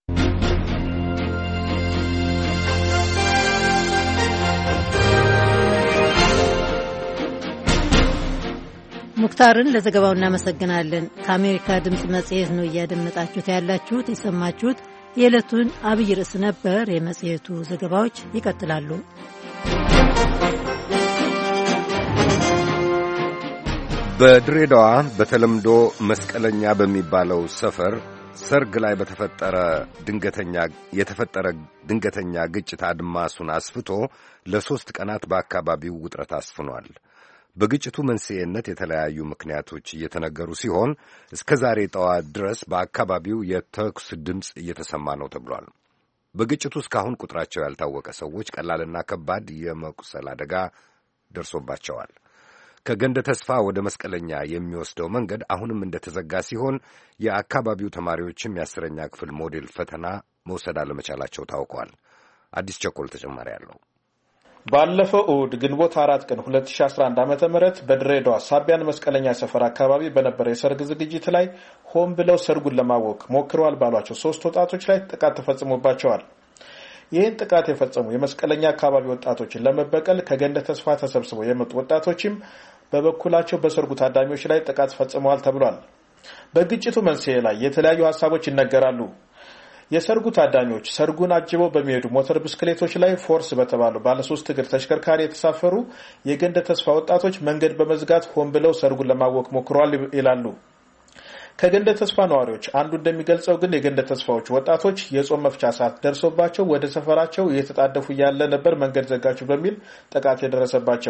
S1: ሙክታርን ለዘገባው እናመሰግናለን። ከአሜሪካ ድምጽ መጽሔት ነው እያደመጣችሁት ያላችሁት። የሰማችሁት የዕለቱን አብይ ርዕስ ነበር። የመጽሔቱ ዘገባዎች ይቀጥላሉ።
S2: በድሬዳዋ በተለምዶ መስቀለኛ በሚባለው ሰፈር ሰርግ ላይ በተፈጠረ ድንገተኛ የተፈጠረ ድንገተኛ ግጭት አድማሱን አስፍቶ ለሶስት ቀናት በአካባቢው ውጥረት አስፍኗል። በግጭቱ መንስኤነት የተለያዩ ምክንያቶች እየተነገሩ ሲሆን እስከ ዛሬ ጠዋት ድረስ በአካባቢው የተኩስ ድምፅ እየተሰማ ነው ተብሏል። በግጭቱ እስካሁን ቁጥራቸው ያልታወቀ ሰዎች ቀላልና ከባድ የመቁሰል አደጋ ደርሶባቸዋል። ከገንደ ተስፋ ወደ መስቀለኛ የሚወስደው መንገድ አሁንም እንደተዘጋ ሲሆን የአካባቢው ተማሪዎችም የአስረኛ ክፍል ሞዴል ፈተና መውሰድ አለመቻላቸው ታውቋል። አዲስ ቸኮል ተጨማሪ አለው።
S14: ባለፈው እሁድ ግንቦት አራት ቀን ሁለት ሺህ አስራ አንድ ዓመተ ምህረት በድሬዳዋ ሳቢያን መስቀለኛ ሰፈር አካባቢ በነበረ የሰርግ ዝግጅት ላይ ሆን ብለው ሰርጉን ለማወክ ሞክረዋል ባሏቸው ሶስት ወጣቶች ላይ ጥቃት ተፈጽሞባቸዋል። ይህን ጥቃት የፈጸሙ የመስቀለኛ አካባቢ ወጣቶችን ለመበቀል ከገንደ ተስፋ ተሰብስበው የመጡ ወጣቶችም በበኩላቸው በሰርጉ ታዳሚዎች ላይ ጥቃት ፈጽመዋል ተብሏል። በግጭቱ መንስኤ ላይ የተለያዩ ሐሳቦች ይነገራሉ። የሰርጉ ታዳሚዎች ሰርጉን አጅበው በሚሄዱ ሞተር ብስክሌቶች ላይ ፎርስ በተባሉ ባለ ሶስት እግር ተሽከርካሪ የተሳፈሩ የገንደ ተስፋ ወጣቶች መንገድ በመዝጋት ሆን ብለው ሰርጉን ለማወክ ሞክረዋል ይላሉ። ከገንደ ተስፋ ነዋሪዎች አንዱ እንደሚገልጸው ግን የገንደ ተስፋዎች ወጣቶች የጾም መፍቻ ሰዓት ደርሶባቸው ወደ ሰፈራቸው እየተጣደፉ ያለ ነበር መንገድ ዘጋችሁ በሚል ጥቃት የደረሰባቸው።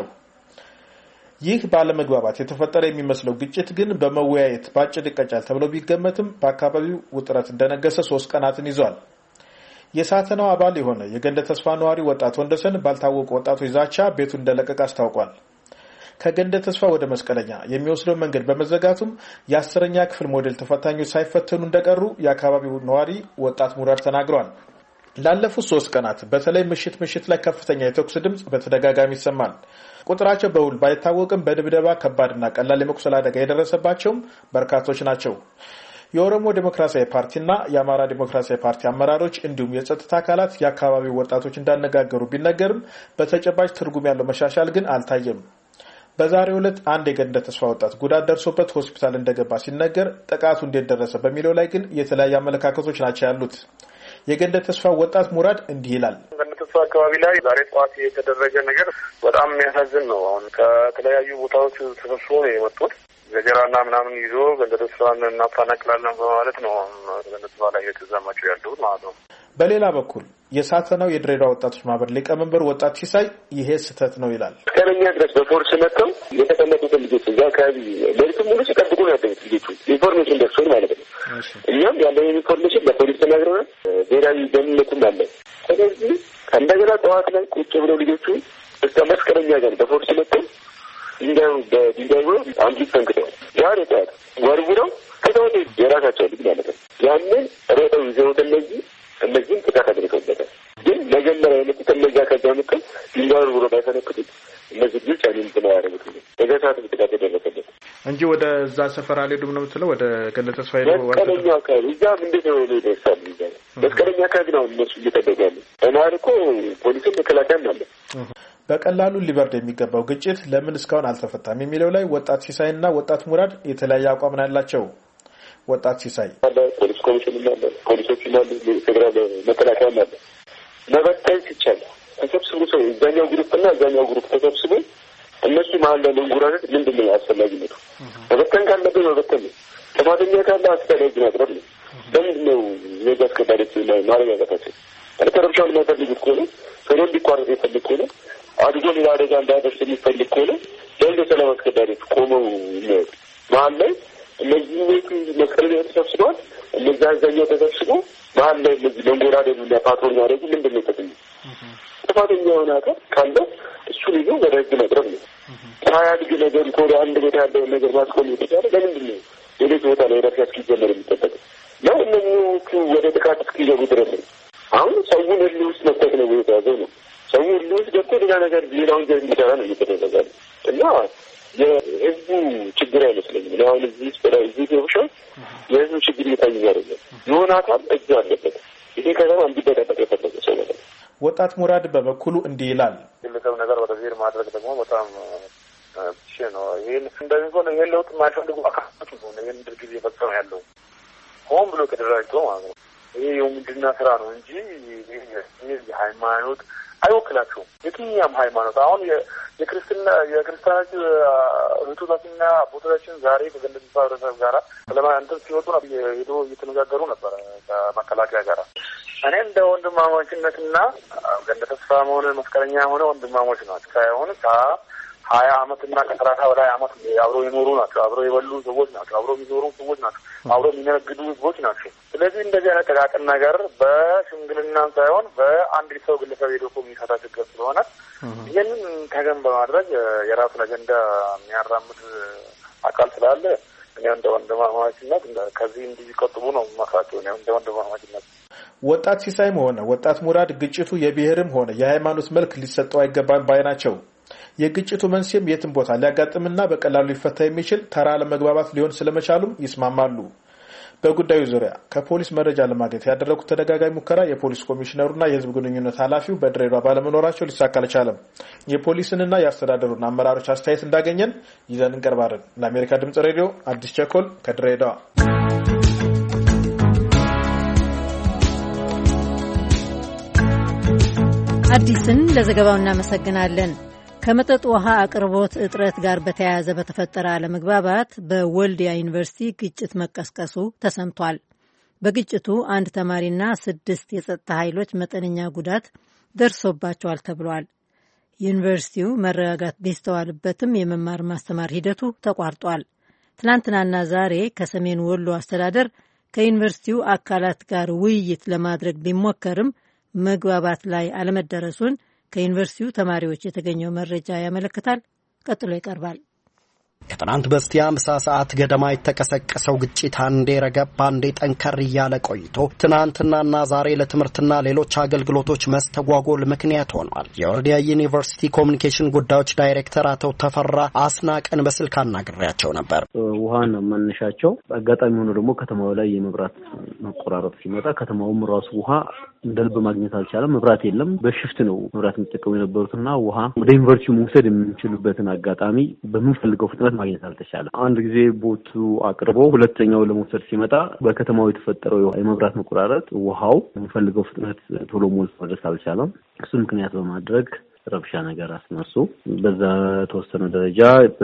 S14: ይህ ባለመግባባት የተፈጠረ የሚመስለው ግጭት ግን በመወያየት ባጭር ይቀጫል ተብሎ ቢገመትም በአካባቢው ውጥረት እንደነገሰ ሶስት ቀናትን ይዟል። የሳተናው አባል የሆነ የገንደ ተስፋ ነዋሪ ወጣት ወንደሰን ባልታወቁ ወጣቶች ዛቻ ቤቱን እንደለቀቀ አስታውቋል። ከገንደ ተስፋ ወደ መስቀለኛ የሚወስደው መንገድ በመዘጋቱም የአስረኛ ክፍል ሞዴል ተፈታኞች ሳይፈተኑ እንደቀሩ የአካባቢው ነዋሪ ወጣት ሙራድ ተናግሯል። ላለፉት ሶስት ቀናት በተለይ ምሽት ምሽት ላይ ከፍተኛ የተኩስ ድምጽ በተደጋጋሚ ይሰማል። ቁጥራቸው በውል ባይታወቅም በድብደባ ከባድና ቀላል የመቁሰል አደጋ የደረሰባቸውም በርካቶች ናቸው። የኦሮሞ ዴሞክራሲያዊ ፓርቲና የአማራ ዴሞክራሲያዊ ፓርቲ አመራሮች እንዲሁም የጸጥታ አካላት የአካባቢው ወጣቶች እንዳነጋገሩ ቢነገርም በተጨባጭ ትርጉም ያለው መሻሻል ግን አልታየም። በዛሬው ዕለት አንድ የገንደ ተስፋ ወጣት ጉዳት ደርሶበት ሆስፒታል እንደገባ ሲነገር ጥቃቱ እንዴት ደረሰ በሚለው ላይ ግን የተለያዩ አመለካከቶች ናቸው ያሉት። የገንደ ተስፋ ወጣት ሙራድ እንዲህ ይላል።
S15: ገንደ ተስፋ አካባቢ ላይ ዛሬ ጠዋት የተደረገ ነገር በጣም የሚያሳዝን ነው። አሁን ከተለያዩ ቦታዎች ተሰብስቦ ነው የመጡት። ገጀራና ምናምን ይዞ ገንደ ተስፋን እናፈናቅላለን በማለት ነው ገንደ ተስፋ ላይ የተዛማቸው ያለው ማለት ነው።
S14: በሌላ በኩል የሳተናው የድሬዳዋ ወጣቶች ማህበር ሊቀመንበር ወጣት ሲሳይ ይሄ ስህተት ነው ይላል።
S15: ከኛ ድረስ በፎርስ መጥተው የተቀመጡትን ልጆች እዛ አካባቢ ለሊቱን ሙሉ ሲጠብቁ ነው ያደሩት። ልጆቹ ኢንፎርሜሽን ደርሶን ማለት ነው። እኛም ያለን ኢንፎርሜሽን ለፖሊስ ተናግረናል። ብሔራዊ ደህንነቱም አለ። ስለዚህ ከእንደገና ጠዋት ላይ ቁጭ ብለው ልጆቹ እስከ መስቀለኛ ጋር በፎርስ መጥተው ድንጋዩ በድንጋይ ብሎ አንዲት ፈንክተዋል። ዛሬ ጠዋት ወርውረው ከተወደ የራሳቸው ልጅ ማለት ነው። ያንን ሮጠው ይዘውት እነዚህ እነዚህም ጥቃት አድርገውበታል። ግን መጀመሪያ የመጡት እነዚያ ከዛ ምክል ድንጋዩን ብሎ ባይፈነክቱት እነዚህ ልጆች አኒም ብለው ያደረጉት በዛ ሰዓት ጥቃት የደረሰበት
S14: እንጂ ወደ እዛ ሰፈር አልሄዱም ነው የምትለው? ወደ ገንደ ተስፋ ሄደው
S15: መስቀለኛ አካባቢ እዛም እንዴት ነው ይደርሳሉ? ይዛ መስቀለኛ አካባቢ ነው እነሱ እየጠበቁ ያሉ። ተማሪ እኮ ፖሊስም መከላከያም አለ።
S14: በቀላሉ ሊበርድ የሚገባው ግጭት ለምን እስካሁን አልተፈታም የሚለው ላይ ወጣት ሲሳይና ወጣት ሙራድ የተለያየ አቋም ነው ያላቸው። ወጣት ሲሳይ
S15: ፖሊስ ኮሚሽን አለ፣ ፖሊሶች አሉ፣ ፌደራል መከላከያ አለ። መበተን ሲቻል ተሰብስቦ ሰው እዛኛው ግሩፕ እና እዛኛው ግሩፕ ተሰብስቦ እነሱ መሀል ላይ መንጉራነት ምንድን ነው አስፈላጊነቱ? መበተን ካለብን መበተን ነው። ጥፋተኛ ካለ አስፈላጊ ማቅረብ ነው። ለምንድን ነው ዜጋ አስከባሪዎች ማረጋጋታቸው? ተረብሻውን የማይፈልጉት ከሆነ ቶሎ እንዲቋረጥ የፈልግ ከሆነ አድጎ ሌላ አደጋ እንዳያደርስ የሚፈልግ ከሆነ ለእንደ ሰላም አስከባሪዎች ቆመው የሚያወጡ መሀል ላይ እነዚህ ቤቱ መስቀል ተሰብስበዋል። እነዛ አዛኛው ተሰብስቦ መሀል ላይ እነዚህ መንጎራደዱ እና ፓትሮል ማድረጉ ምንድን ነው ጥቅሙ? ጥፋተኛ የሆነ አካል ካለ እሱን ይዞ ወደ ህግ መቅረብ ነው። ሳያድግ ነገር ከወደ አንድ ቦታ ያለውን ነገር ማስቆም የተቻለ ለምንድን ነው ሌሎች ቦታ ላይ ረፊያ እስኪጀመር የሚጠበቀው ነው? እነኞቹ ወደ ጥቃት እስኪገቡ ድረስ ነው። አሁን ሰውን ህል ውስጥ መክተት ነው የተያዘው ነው። ሰው ህል ውስጥ ገብቶ ሌላ ነገር ሌላውን ዘር እንዲሰራ ነው እየተደረጋለ እና የህዝቡ ችግር አይመስለኝም። አሁን እዚህ ውስጥ ላይ እዚህ ተውሻ የህዝቡ ችግር እየታየ አይደለም። የሆነ አካል እጁ አለበት። ይሄ ከተማ እንዲበጠበጥ የፈለገ ሰው ማለት ነው።
S14: ወጣት ሙራድ በበኩሉ እንዲህ ይላል።
S15: ግለሰብ ነገር ወደ ዜር ማድረግ ደግሞ በጣም እሺ ነው። ይሄን እንደዚህ ይሄን ለውጥ የማይፈልጉ አካላት ነው ይሄን ድርጊት እየፈጸመ ያለው ሆን ብሎ ከደራጅቶ ማለት ነው። ይሄ የሙድና ስራ ነው እንጂ ይሄ ሃይማኖት አይወክላቸውም። የትኛም ሃይማኖት አሁን የክርስትና የክርስቲያኖች ሩቱታችንና ቦታችን ዛሬ ከገለጽ ማህበረሰብ ጋራ ለማንተም ሲወጡ ነው ሄዶ እየተነጋገሩ ነበር ከመከላከያ ጋራ። እኔ እንደ ወንድማማችነትና ገንደ ተስፋ መሆነ መስከረኛ ሆነ ወንድማሞች ናቸው ሳይሆን ሀያ አመትና ከሰላሳ በላይ አመት አብረው የኖሩ ናቸው። አብረው የበሉ ሰዎች ናቸው። አብረው የሚኖሩ ሰዎች ናቸው። አብረው የሚነግዱ ሰዎች ናቸው። ስለዚህ እንደዚህ አይነት ጥቃቅን ነገር በሽምግልና ሳይሆን በአንድ ሰው ግለሰብ ሄዶ የሚፈታ ችግር ስለሆነ ይህንን ተገን በማድረግ የራሱን አጀንዳ የሚያራምድ አካል ስላለ እኔ እንደ ወንድማማችነት ከዚህ እንዲቆጥቡ ነው የምመክራቸው። እኔ እንደ ወንድማማችነት
S14: ወጣት ሲሳይም ሆነ ወጣት ሙራድ ግጭቱ የብሔርም ሆነ የሃይማኖት መልክ ሊሰጠው አይገባም ባይ ናቸው። የግጭቱ መንስኤም የትም ቦታ ሊያጋጥምና በቀላሉ ሊፈታ የሚችል ተራ ለመግባባት ሊሆን ስለመቻሉም ይስማማሉ። በጉዳዩ ዙሪያ ከፖሊስ መረጃ ለማግኘት ያደረጉት ተደጋጋሚ ሙከራ የፖሊስ ኮሚሽነሩና የህዝብ ግንኙነት ኃላፊው በድሬዳዋ ባለመኖራቸው ሊሳካ አልቻለም። የፖሊስንና የአስተዳደሩን አመራሮች አስተያየት እንዳገኘን ይዘን እንቀርባለን። ለአሜሪካ ድምጽ ሬዲዮ አዲስ ቸኮል ከድሬዳዋ።
S1: አዲስን ለዘገባው እናመሰግናለን። ከመጠጥ ውሃ አቅርቦት እጥረት ጋር በተያያዘ በተፈጠረ አለመግባባት በወልዲያ ዩኒቨርሲቲ ግጭት መቀስቀሱ ተሰምቷል። በግጭቱ አንድ ተማሪና ስድስት የጸጥታ ኃይሎች መጠነኛ ጉዳት ደርሶባቸዋል ተብሏል። ዩኒቨርሲቲው መረጋጋት ቢስተዋልበትም የመማር ማስተማር ሂደቱ ተቋርጧል። ትናንትናና ዛሬ ከሰሜን ወሎ አስተዳደር ከዩኒቨርሲቲው አካላት ጋር ውይይት ለማድረግ ቢሞከርም መግባባት ላይ አለመደረሱን ከዩኒቨርሲቲው ተማሪዎች የተገኘው መረጃ ያመለክታል። ቀጥሎ ይቀርባል።
S16: ከትናንት በስቲያ ምሳ ሰዓት ገደማ የተቀሰቀሰው ግጭት አንዴ ረገብ አንዴ ጠንከር እያለ ቆይቶ ትናንትናና ዛሬ ለትምህርትና ሌሎች አገልግሎቶች መስተጓጎል ምክንያት ሆኗል። የወልዲያ ዩኒቨርሲቲ ኮሚኒኬሽን ጉዳዮች ዳይሬክተር አቶ ተፈራ አስናቀን በስልክ አናግሬያቸው ነበር።
S17: ውሃን መነሻቸው አጋጣሚ ሆኖ ደግሞ ከተማው ላይ የመብራት መቆራረጥ ሲመጣ ከተማውም ራሱ ውሃ እንደልብ ማግኘት አልቻለም። መብራት የለም። በሽፍት ነው መብራት የሚጠቀሙ የነበሩትና ውሃ ወደ ዩኒቨርሲቲው መውሰድ የምንችልበትን አጋጣሚ በምንፈልገው ፍጥነት ማግኘት አልተቻለም። አንድ ጊዜ ቦቱ አቅርቦ ሁለተኛው ለመውሰድ ሲመጣ በከተማው የተፈጠረው የመብራት መቆራረጥ ውሃው በምንፈልገው ፍጥነት ቶሎ ሞልቶ መድረስ አልቻለም። እሱ ምክንያት በማድረግ ረብሻ ነገር አስነሱ። በዛ ተወሰነ ደረጃ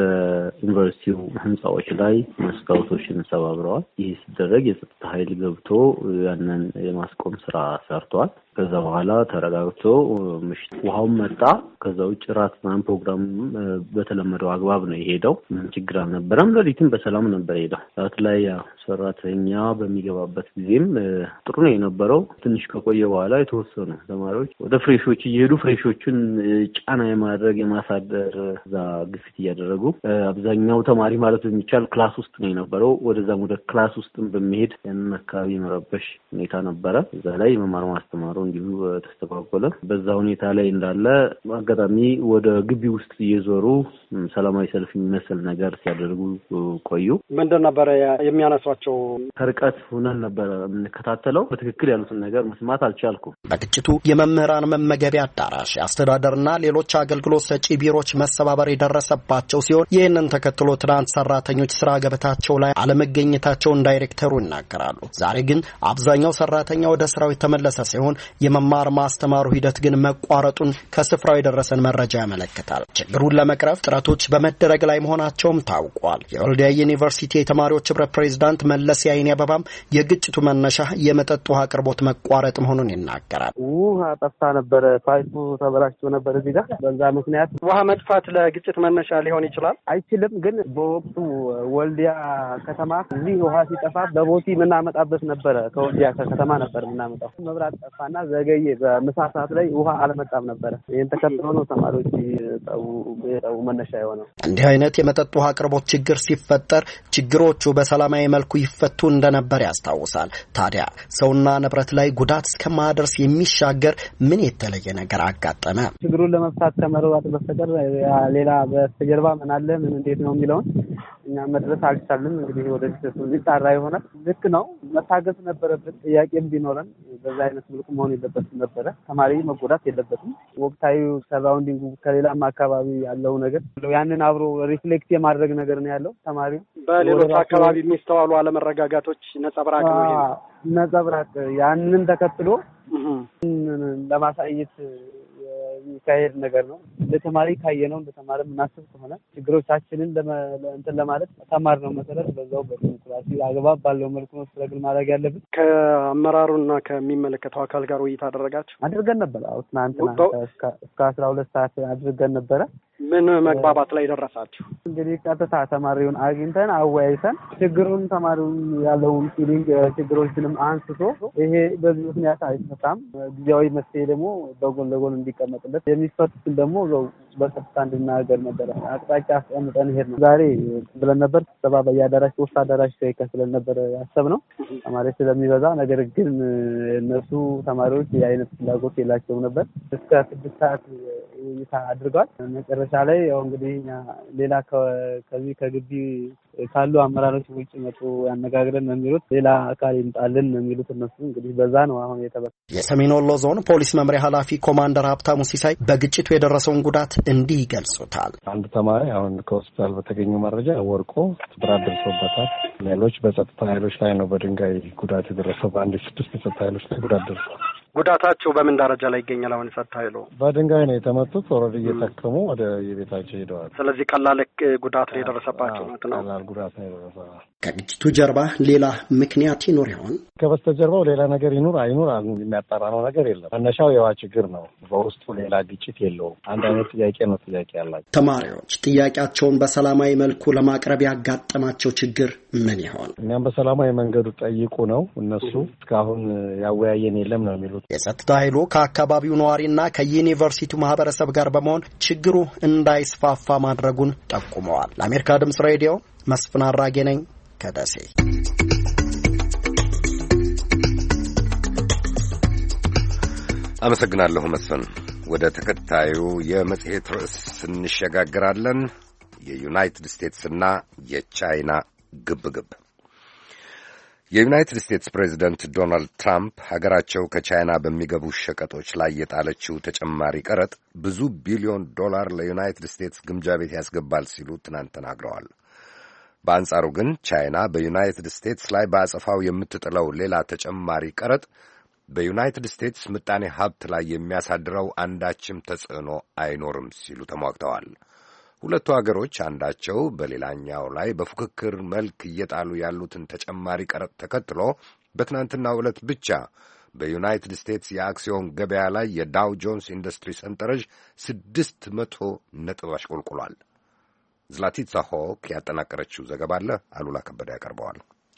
S17: በዩኒቨርሲቲው ህንጻዎች ላይ መስታወቶችን ሰባብረዋል። ይህ ሲደረግ የጸጥታ ኃይል ገብቶ ያንን የማስቆም ስራ ሰርቷል። ከዛ በኋላ ተረጋግቶ ምሽት ውሃውን መጣ። ከዛ ውጭ ራት ማን ፕሮግራም በተለመደው አግባብ ነው የሄደው። ምን ችግር አልነበረም። ለሊትም በሰላም ነበር የሄደው። ራት ላይ ሰራተኛ በሚገባበት ጊዜም ጥሩ ነው የነበረው። ትንሽ ከቆየ በኋላ የተወሰኑ ተማሪዎች ወደ ፍሬሾች እየሄዱ ፍሬሾቹን ጫና የማድረግ የማሳደር እዛ ግፊት እያደረጉ አብዛኛው ተማሪ ማለት በሚቻል ክላስ ውስጥ ነው የነበረው። ወደዛም ወደ ክላስ ውስጥም በመሄድ ያንን አካባቢ መረበሽ ሁኔታ ነበረ። እዛ ላይ መማር ማስተማሩ እንዲሁ ተስተጓጎለ። በዛ ሁኔታ ላይ እንዳለ አጋጣሚ ወደ ግቢ ውስጥ እየዞሩ ሰላማዊ ሰልፍ የሚመስል ነገር ሲያደርጉ ቆዩ።
S18: ምንድን ነበር የሚያነሷቸው?
S17: ከርቀት ሆነን ነበር የምንከታተለው። በትክክል ያሉትን ነገር መስማት አልቻልኩም።
S16: በግጭቱ የመምህራን መመገቢያ አዳራሽ፣ አስተዳደርና ሌሎች አገልግሎት ሰጪ ቢሮዎች መሰባበር የደረሰባቸው ሲሆን ይህንን ተከትሎ ትናንት ሰራተኞች ስራ ገበታቸው ላይ አለመገኘታቸውን ዳይሬክተሩ ይናገራሉ። ዛሬ ግን አብዛኛው ሰራተኛ ወደ ስራው የተመለሰ ሲሆን የመማር ማስተማሩ ሂደት ግን መቋረጡን ከስፍራው የደረሰን መረጃ ያመለክታል። ችግሩን ለመቅረፍ ጥረቶች በመደረግ ላይ መሆናቸውም ታውቋል። የወልዲያ ዩኒቨርሲቲ የተማሪዎች ህብረት ፕሬዝዳንት መለስ ያይኔ አበባም የግጭቱ መነሻ የመጠጥ ውሃ አቅርቦት መቋረጥ መሆኑን ይናገራል።
S17: ውሃ ጠፍታ ነበር፣ ፓይፑ ተበላሽቶ ነበር እዚህ ጋር። በዛ ምክንያት
S18: ውሃ መጥፋት ለግጭት መነሻ ሊሆን ይችላል
S17: አይችልም። ግን በወቅቱ ወልዲያ ከተማ እዚህ ውሃ ሲጠፋ በቦቲ ምናመጣበት ነበር። ከወልዲያ ከተማ ነበር ምናመጣው። መብራት ጠፋና ዘገየ። በምሳ ሰዓት ላይ ውሃ አልመጣም ነበር። ይሄን ተከትሎ ነው ተማሪዎች ጠው በጠው መነሻ የሆነው።
S16: እንዲህ አይነት የመጠጥ ውሃ አቅርቦት ችግር ሲፈጠር ችግሮቹ በሰላማዊ መልኩ ይፈቱ እንደነበር ያስታውሳል። ታዲያ ሰውና ንብረት ላይ ጉዳት እስከማድረስ የሚሻገር ምን የተለየ ነገር አጋጠመ?
S17: ችግሩን ለመፍታት ከመረዋት በስተቀር ሌላ በስተጀርባ ምን አለ ምን እንዴት ነው የሚለውን
S19: እኛ መድረስ አልቻልንም። እንግዲህ ወደፊት ሊጣራ ይሆናል። ልክ ነው፣ መታገስ ነበረብን። ጥያቄም ቢኖረን በዛ አይነት መልኩ መሆን የለበትም ነበረ። ተማሪ መጎዳት የለበትም። ወቅታዊ ሰራውንዲንጉ ከሌላም አካባቢ ያለው ነገር ያንን አብሮ ሪፍሌክት የማድረግ ነገር ነው ያለው። ተማሪ
S18: በሌሎች አካባቢ የሚስተዋሉ አለመረጋጋቶች ነጸብራቅ ነው ይሄ
S19: ነጸብራቅ ያንን ተከትሎ ለማሳየት የሚካሄድ ነገር ነው። ለተማሪ ካየነው እንደተማሪ ምናስብ ከሆነ ችግሮቻችንን እንትን ለማለት ተማር ነው መሰረት በዛው በዲሞክራሲ አግባብ ባለው መልኩ ነው ስለግል ማድረግ ያለብን።
S18: ከአመራሩና ከሚመለከተው አካል ጋር ውይይት አደረጋችሁ?
S19: አድርገን ነበር። አዎ ትናንትና እስከ አስራ ሁለት ሰዓት አድርገን ነበረ።
S18: ምን መግባባት ላይ ደረሳችሁ?
S19: እንግዲህ ቀጥታ ተማሪውን አግኝተን አወያይተን ችግሩን ተማሪውን ያለውን ፊሊንግ ችግሮችንም አንስቶ ይሄ በዚህ ምክንያት አይፈታም፣ ጊዜያዊ መፍትሄ ደግሞ በጎን ለጎን እንዲቀመጥለት የሚፈቱትን ደግሞ በቀጥታ እንድናገር ነበር አቅጣጫ አስቀምጠን ሄድ ነው። ዛሬ ብለን ነበር ስብሰባ በየአዳራሽ ሶስት አዳራሽ ተከፍለን ነበር ያሰብነው ተማሪ ስለሚበዛ። ነገር ግን እነሱ ተማሪዎች የአይነት ፍላጎት የላቸውም ነበር። እስከ ስድስት ሰዓት ውይይት አድርጓል። መጨረሻ ላይ ያው እንግዲህ ሌላ ከዚህ ከግቢ ካሉ አመራሮች ውጭ መጡ ያነጋግረን ነው የሚሉት። ሌላ አካል ይምጣልን ነው የሚሉት እነሱ። እንግዲህ በዛ ነው አሁን የተበ
S16: የሰሜን ወሎ ዞን ፖሊስ መምሪያ ኃላፊ ኮማንደር ሀብታሙ ሲሳይ በግጭቱ የደረሰውን ጉዳት እንዲህ ይገልጹታል።
S20: አንድ ተማሪ አሁን ከሆስፒታል በተገኘ መረጃ ወርቆ ብራት ደርሶበታል። ሌሎች በጸጥታ ኃይሎች ላይ ነው በድንጋይ ጉዳት የደረሰው። በአንድ ስድስት የጸጥታ ኃይሎች ላይ ጉዳት ደርሷል።
S18: ጉዳታቸው በምን ደረጃ ላይ ይገኛል? አሁን የጸጥታ ኃይሉ
S20: በድንጋይ ነው የተመቱት። ኦልሬዲ እየተከሙ ወደ የቤታቸው ሄደዋል።
S18: ስለዚህ ቀላል ጉዳት ነው የደረሰባቸው ማለት ነው።
S20: ቀላል ጉዳት ነው የደረሰው።
S16: ከግጭቱ ጀርባ ሌላ ምክንያት ይኖር ይሆን?
S20: ከበስተጀርባው ሌላ ነገር ይኑር አይኑር የሚያጣራ ነው ነገር የለም። መነሻው የዋ ችግር ነው። በውስጡ ሌላ ግጭት የለውም። አንድ አይነት ጥያቄ ነው ጥያቄ ያላቸው
S16: ተማሪዎች ጥያቄያቸውን በሰላማዊ መልኩ ለማቅረብ ያጋጠማቸው ችግር ምን ይሆን?
S20: እኛም በሰላማዊ መንገዱ ጠይቁ ነው። እነሱ እስካሁን ያወያየን የለም ነው የሚሉት።
S16: የጸጥታ ኃይሉ ከአካባቢው ነዋሪና ከዩኒቨርሲቲው ማህበረሰብ ጋር በመሆን ችግሩ እንዳይስፋፋ ማድረጉን ጠቁመዋል። ለአሜሪካ ድምጽ ሬዲዮ መስፍን አራጌ ነኝ ከደሴ።
S2: አመሰግናለሁ መስፍን። ወደ ተከታዩ የመጽሔት ርዕስ እንሸጋግራለን። የዩናይትድ ስቴትስና የቻይና ግብግብ። የዩናይትድ ስቴትስ ፕሬዚደንት ዶናልድ ትራምፕ ሀገራቸው ከቻይና በሚገቡ ሸቀጦች ላይ የጣለችው ተጨማሪ ቀረጥ ብዙ ቢሊዮን ዶላር ለዩናይትድ ስቴትስ ግምጃ ቤት ያስገባል ሲሉ ትናንት ተናግረዋል። በአንጻሩ ግን ቻይና በዩናይትድ ስቴትስ ላይ በአጸፋው የምትጥለው ሌላ ተጨማሪ ቀረጥ በዩናይትድ ስቴትስ ምጣኔ ሀብት ላይ የሚያሳድረው አንዳችም ተጽዕኖ አይኖርም ሲሉ ተሟግተዋል። ሁለቱ አገሮች አንዳቸው በሌላኛው ላይ በፉክክር መልክ እየጣሉ ያሉትን ተጨማሪ ቀረጥ ተከትሎ በትናንትናው ዕለት ብቻ በዩናይትድ ስቴትስ የአክሲዮን ገበያ ላይ የዳው ጆንስ ኢንዱስትሪ ሰንጠረዥ ስድስት መቶ ነጥብ አሽቆልቁሏል። ዝላቲትሳ ሆክ ያጠናቀረችው ዘገባ አለ፣ አሉላ ከበደ ያቀርበዋል።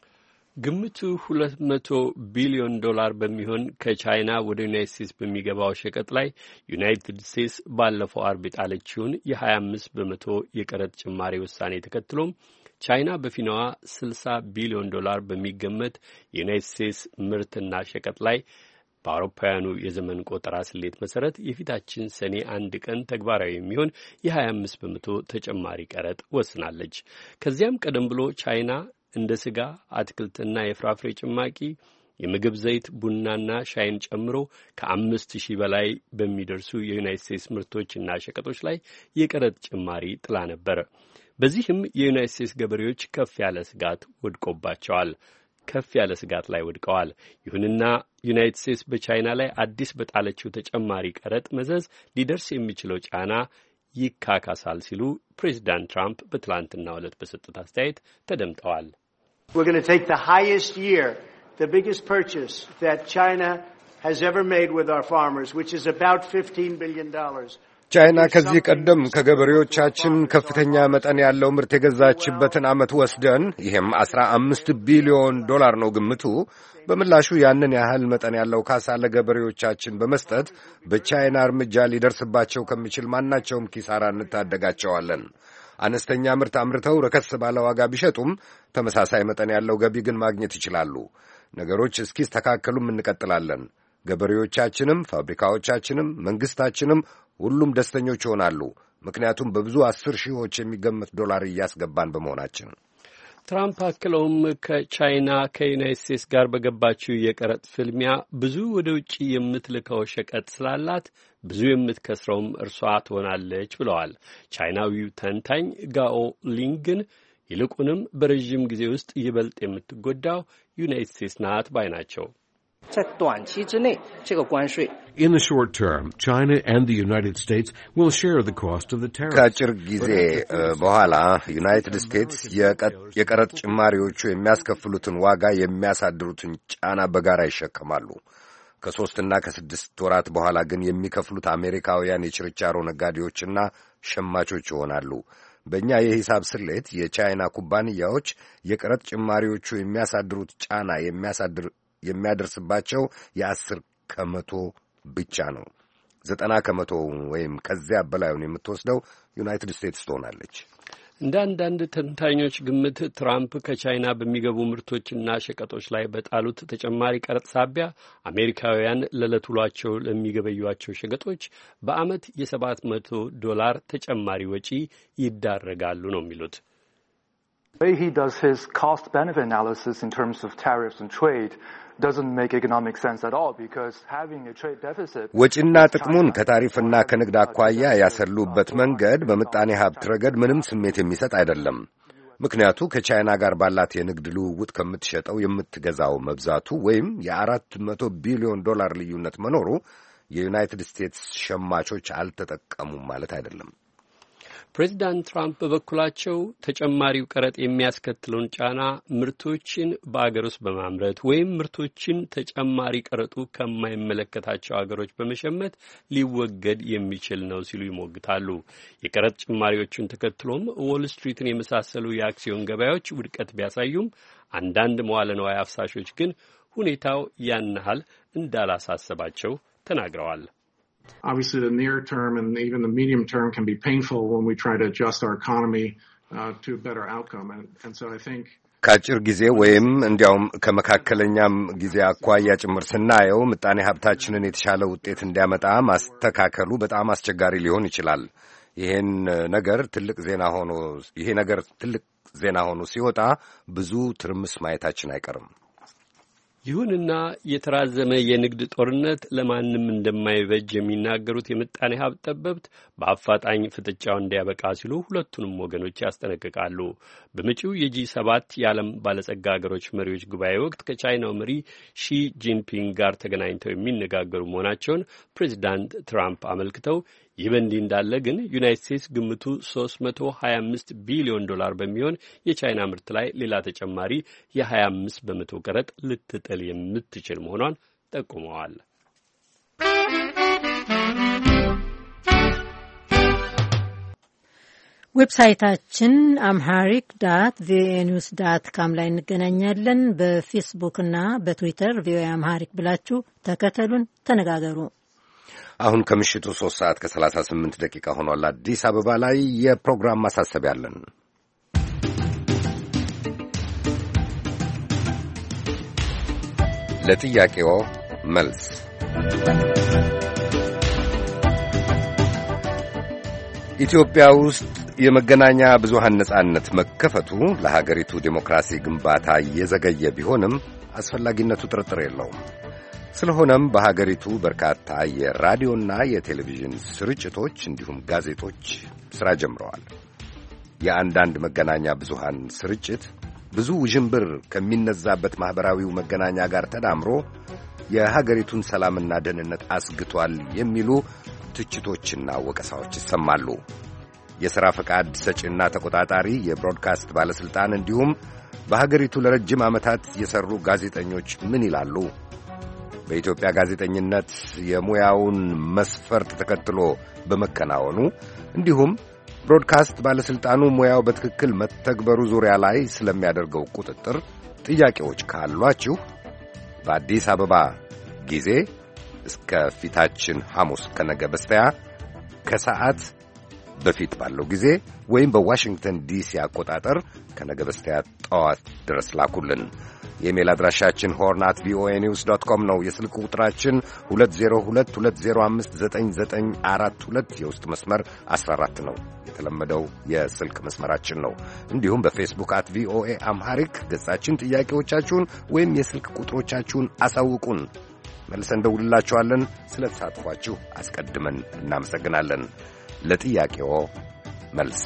S9: ግምቱ ሁለት መቶ ቢሊዮን ዶላር በሚሆን ከቻይና ወደ ዩናይትድ ስቴትስ በሚገባው ሸቀጥ ላይ ዩናይትድ ስቴትስ ባለፈው አርብ የጣለችውን የሀያ አምስት በመቶ የቀረጥ ጭማሪ ውሳኔ ተከትሎም ቻይና በፊናዋ ስልሳ ቢሊዮን ዶላር በሚገመት የዩናይትድ ስቴትስ ምርትና ሸቀጥ ላይ በአውሮፓውያኑ የዘመን ቆጠራ ስሌት መሰረት የፊታችን ሰኔ አንድ ቀን ተግባራዊ የሚሆን የሀያ አምስት በመቶ ተጨማሪ ቀረጥ ወስናለች። ከዚያም ቀደም ብሎ ቻይና እንደ ስጋ፣ አትክልትና የፍራፍሬ ጭማቂ፣ የምግብ ዘይት፣ ቡናና ሻይን ጨምሮ ከአምስት ሺህ በላይ በሚደርሱ የዩናይትድ ስቴትስ ምርቶችና ሸቀጦች ላይ የቀረጥ ጭማሪ ጥላ ነበር። በዚህም የዩናይትድ ስቴትስ ገበሬዎች ከፍ ያለ ስጋት ወድቆባቸዋል ከፍ ያለ ስጋት ላይ ወድቀዋል። ይሁንና ዩናይትድ ስቴትስ በቻይና ላይ አዲስ በጣለችው ተጨማሪ ቀረጥ መዘዝ ሊደርስ የሚችለው ጫና ይካካሳል ሲሉ ፕሬዚዳንት ትራምፕ በትላንትናው ዕለት በሰጡት አስተያየት ተደምጠዋል።
S8: We're going to take the highest year, the biggest purchase that China has ever made with our farmers, which is about fifteen billion dollars.
S2: ቻይና ከዚህ ቀደም ከገበሬዎቻችን ከፍተኛ መጠን ያለው ምርት የገዛችበትን ዓመት ወስደን ይህም አስራ አምስት ቢሊዮን ዶላር ነው ግምቱ። በምላሹ ያንን ያህል መጠን ያለው ካሳ ለገበሬዎቻችን በመስጠት በቻይና እርምጃ ሊደርስባቸው ከሚችል ማናቸውም ኪሳራ እንታደጋቸዋለን። አነስተኛ ምርት አምርተው ረከስ ባለ ዋጋ ቢሸጡም ተመሳሳይ መጠን ያለው ገቢ ግን ማግኘት ይችላሉ። ነገሮች እስኪስተካከሉም እንቀጥላለን። ገበሬዎቻችንም፣ ፋብሪካዎቻችንም፣ መንግስታችንም ሁሉም ደስተኞች ይሆናሉ። ምክንያቱም በብዙ አስር ሺዎች የሚገመት ዶላር እያስገባን በመሆናችን።
S9: ትራምፕ አክለውም ከቻይና ከዩናይት ስቴትስ ጋር በገባችው የቀረጥ ፍልሚያ ብዙ ወደ ውጭ የምትልከው ሸቀጥ ስላላት ብዙ የምትከስረውም እርሷ ትሆናለች ብለዋል። ቻይናዊው ተንታኝ ጋኦ ሊንግ ግን ይልቁንም በረዥም ጊዜ ውስጥ ይበልጥ የምትጎዳው ዩናይት ስቴትስ ናት ባይ ናቸው።
S21: In the short term, China and the United States will share the cost of the tariffs.
S2: ከአጭር ጊዜ በኋላ ዩናይትድ ስቴትስ የቀረጥ ጭማሪዎቹ የሚያስከፍሉትን ዋጋ የሚያሳድሩትን ጫና በጋራ ይሸከማሉ። ከሦስትና ከስድስት ወራት በኋላ ግን የሚከፍሉት አሜሪካውያን የችርቻሮ ነጋዴዎችና ሸማቾች ይሆናሉ። በእኛ የሂሳብ ስሌት የቻይና ኩባንያዎች የቀረጥ ጭማሪዎቹ የሚያሳድሩት ጫና የሚያሳድር የሚያደርስባቸው የአስር ከመቶ ብቻ ነው። ዘጠና ከመቶ ወይም ከዚያ በላዩን የምትወስደው ዩናይትድ ስቴትስ ትሆናለች።
S9: እንደ አንዳንድ ተንታኞች ግምት ትራምፕ ከቻይና በሚገቡ ምርቶችና ሸቀጦች ላይ በጣሉት ተጨማሪ ቀረጥ ሳቢያ አሜሪካውያን ለዕለት ውሏቸው ለሚገበዩዋቸው ሸቀጦች በዓመት የሰባት መቶ ዶላር ተጨማሪ ወጪ ይዳረጋሉ ነው የሚሉት።
S22: The way he does his cost-benefit analysis in terms of tariffs and trade doesn't make economic sense at all because having a trade deficit
S2: ወጪና ጥቅሙን ከታሪፍና ከንግድ አኳያ ያሰሉበት መንገድ በምጣኔ ሀብት ረገድ ምንም ስሜት የሚሰጥ አይደለም። ምክንያቱ ከቻይና ጋር ባላት የንግድ ልውውጥ ከምትሸጠው የምትገዛው መብዛቱ ወይም የአራት መቶ ቢሊዮን ዶላር ልዩነት መኖሩ የዩናይትድ ስቴትስ ሸማቾች አልተጠቀሙም ማለት አይደለም።
S9: ፕሬዚዳንት ትራምፕ በበኩላቸው ተጨማሪው ቀረጥ የሚያስከትለውን ጫና ምርቶችን በአገር ውስጥ በማምረት ወይም ምርቶችን ተጨማሪ ቀረጡ ከማይመለከታቸው አገሮች በመሸመት ሊወገድ የሚችል ነው ሲሉ ይሞግታሉ። የቀረጥ ጭማሪዎቹን ተከትሎም ዎል ስትሪትን የመሳሰሉ የአክሲዮን ገበያዎች ውድቀት ቢያሳዩም አንዳንድ መዋለ ንዋይ አፍሳሾች ግን ሁኔታው ያን ያህል እንዳላሳሰባቸው ተናግረዋል።
S23: Obviously, the near term and even the medium term can be painful when we try to adjust our economy uh, to a better outcome. And, and so I think
S2: ከአጭር ጊዜ ወይም እንዲያውም ከመካከለኛም ጊዜ አኳያ ጭምር ስናየው ምጣኔ ሀብታችንን የተሻለ ውጤት እንዲያመጣ ማስተካከሉ በጣም አስቸጋሪ ሊሆን ይችላል። ይሄን ነገር ትልቅ ዜና ሆኖ ይሄ ነገር ትልቅ ዜና ሆኖ ሲወጣ ብዙ ትርምስ ማየታችን አይቀርም።
S9: ይሁንና የተራዘመ የንግድ ጦርነት ለማንም እንደማይበጅ የሚናገሩት የምጣኔ ሀብት ጠበብት በአፋጣኝ ፍጥጫው እንዲያበቃ ሲሉ ሁለቱንም ወገኖች ያስጠነቅቃሉ። በመጪው የጂ ሰባት የዓለም ባለጸጋ ሀገሮች መሪዎች ጉባኤ ወቅት ከቻይናው መሪ ሺ ጂንፒንግ ጋር ተገናኝተው የሚነጋገሩ መሆናቸውን ፕሬዚዳንት ትራምፕ አመልክተው ይህ በእንዲህ እንዳለ ግን ዩናይትድ ስቴትስ ግምቱ ሶስት መቶ ሀያ አምስት ቢሊዮን ዶላር በሚሆን የቻይና ምርት ላይ ሌላ ተጨማሪ የሀያ አምስት በመቶ ቀረጥ ልትጥል የምትችል መሆኗን ጠቁመዋል።
S1: ዌብሳይታችን አምሃሪክ ዳት ቪኦኤ ኒውስ ዳት ካም ላይ እንገናኛለን። በፌስቡክና በትዊተር ቪኦኤ አምሃሪክ ብላችሁ ተከተሉን፣ ተነጋገሩ።
S2: አሁን ከምሽቱ ሶስት ሰዓት ከሰላሳ ስምንት ደቂቃ ሆኗል። አዲስ አበባ ላይ የፕሮግራም ማሳሰቢያ አለን። ለጥያቄዎ መልስ ኢትዮጵያ ውስጥ የመገናኛ ብዙሃን ነጻነት መከፈቱ ለሀገሪቱ ዴሞክራሲ ግንባታ እየዘገየ ቢሆንም አስፈላጊነቱ ጥርጥር የለውም። ስለሆነም በሀገሪቱ በርካታ የራዲዮና የቴሌቪዥን ስርጭቶች እንዲሁም ጋዜጦች ሥራ ጀምረዋል። የአንዳንድ መገናኛ ብዙሃን ስርጭት ብዙ ውዥንብር ከሚነዛበት ማኅበራዊው መገናኛ ጋር ተዳምሮ የሀገሪቱን ሰላምና ደህንነት አስግቷል የሚሉ ትችቶችና ወቀሳዎች ይሰማሉ። የሥራ ፈቃድ ሰጪና ተቆጣጣሪ የብሮድካስት ባለሥልጣን እንዲሁም በሀገሪቱ ለረጅም ዓመታት የሠሩ ጋዜጠኞች ምን ይላሉ? በኢትዮጵያ ጋዜጠኝነት የሙያውን መስፈርት ተከትሎ በመከናወኑ እንዲሁም ብሮድካስት ባለሥልጣኑ ሙያው በትክክል መተግበሩ ዙሪያ ላይ ስለሚያደርገው ቁጥጥር ጥያቄዎች ካሏችሁ በአዲስ አበባ ጊዜ እስከ ፊታችን ሐሙስ ከነገ በስቲያ ከሰዓት በፊት ባለው ጊዜ ወይም በዋሽንግተን ዲሲ አቆጣጠር ከነገ በስቲያ ጠዋት ድረስ ላኩልን። የኢሜል አድራሻችን ሆርን አት ቪኦኤ ኒውስ ዶት ኮም ነው። የስልክ ቁጥራችን ሁለት ዜሮ ሁለት ሁለት ዜሮ አምስት ዘጠኝ ዘጠኝ አራት ሁለት የውስጥ መስመር አስራ አራት ነው። የተለመደው የስልክ መስመራችን ነው። እንዲሁም በፌስቡክ አት ቪኦኤ አምሃሪክ ገጻችን ጥያቄዎቻችሁን ወይም የስልክ ቁጥሮቻችሁን አሳውቁን። መልሰን እንደውልላችኋለን። ስለ ተሳትፏችሁ አስቀድመን እናመሰግናለን። ለጥያቄዎ መልስ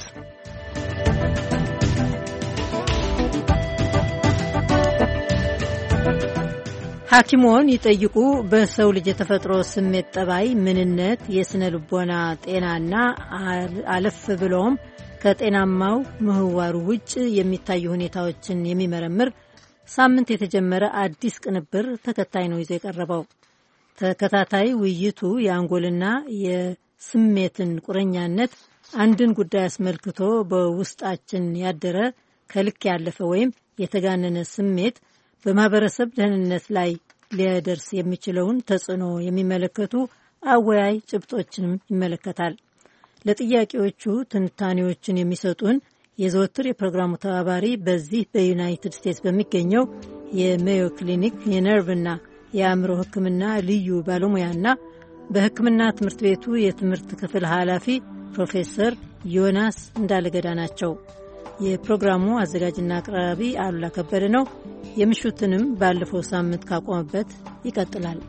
S1: ሐኪሞን ይጠይቁ በሰው ልጅ የተፈጥሮ ስሜት ጠባይ ምንነት፣ የስነ ልቦና ጤናና አለፍ ብሎም ከጤናማው ምህዋሩ ውጭ የሚታዩ ሁኔታዎችን የሚመረምር ሳምንት የተጀመረ አዲስ ቅንብር ተከታይ ነው ይዞ የቀረበው። ተከታታይ ውይይቱ የአንጎልና የስሜትን ቁርኛነት አንድን ጉዳይ አስመልክቶ በውስጣችን ያደረ ከልክ ያለፈ ወይም የተጋነነ ስሜት በማህበረሰብ ደህንነት ላይ ሊያደርስ የሚችለውን ተጽዕኖ የሚመለከቱ አወያይ ጭብጦችንም ይመለከታል። ለጥያቄዎቹ ትንታኔዎችን የሚሰጡን የዘወትር የፕሮግራሙ ተባባሪ በዚህ በዩናይትድ ስቴትስ በሚገኘው የሜዮ ክሊኒክ የነርቭና የአእምሮ ሕክምና ልዩ ባለሙያና በሕክምና ትምህርት ቤቱ የትምህርት ክፍል ኃላፊ ፕሮፌሰር ዮናስ እንዳለገዳ ናቸው። የፕሮግራሙ አዘጋጅና አቅራቢ አሉላ ከበደ ነው። የምሽቱንም ባለፈው ሳምንት ካቆመበት ይቀጥላል።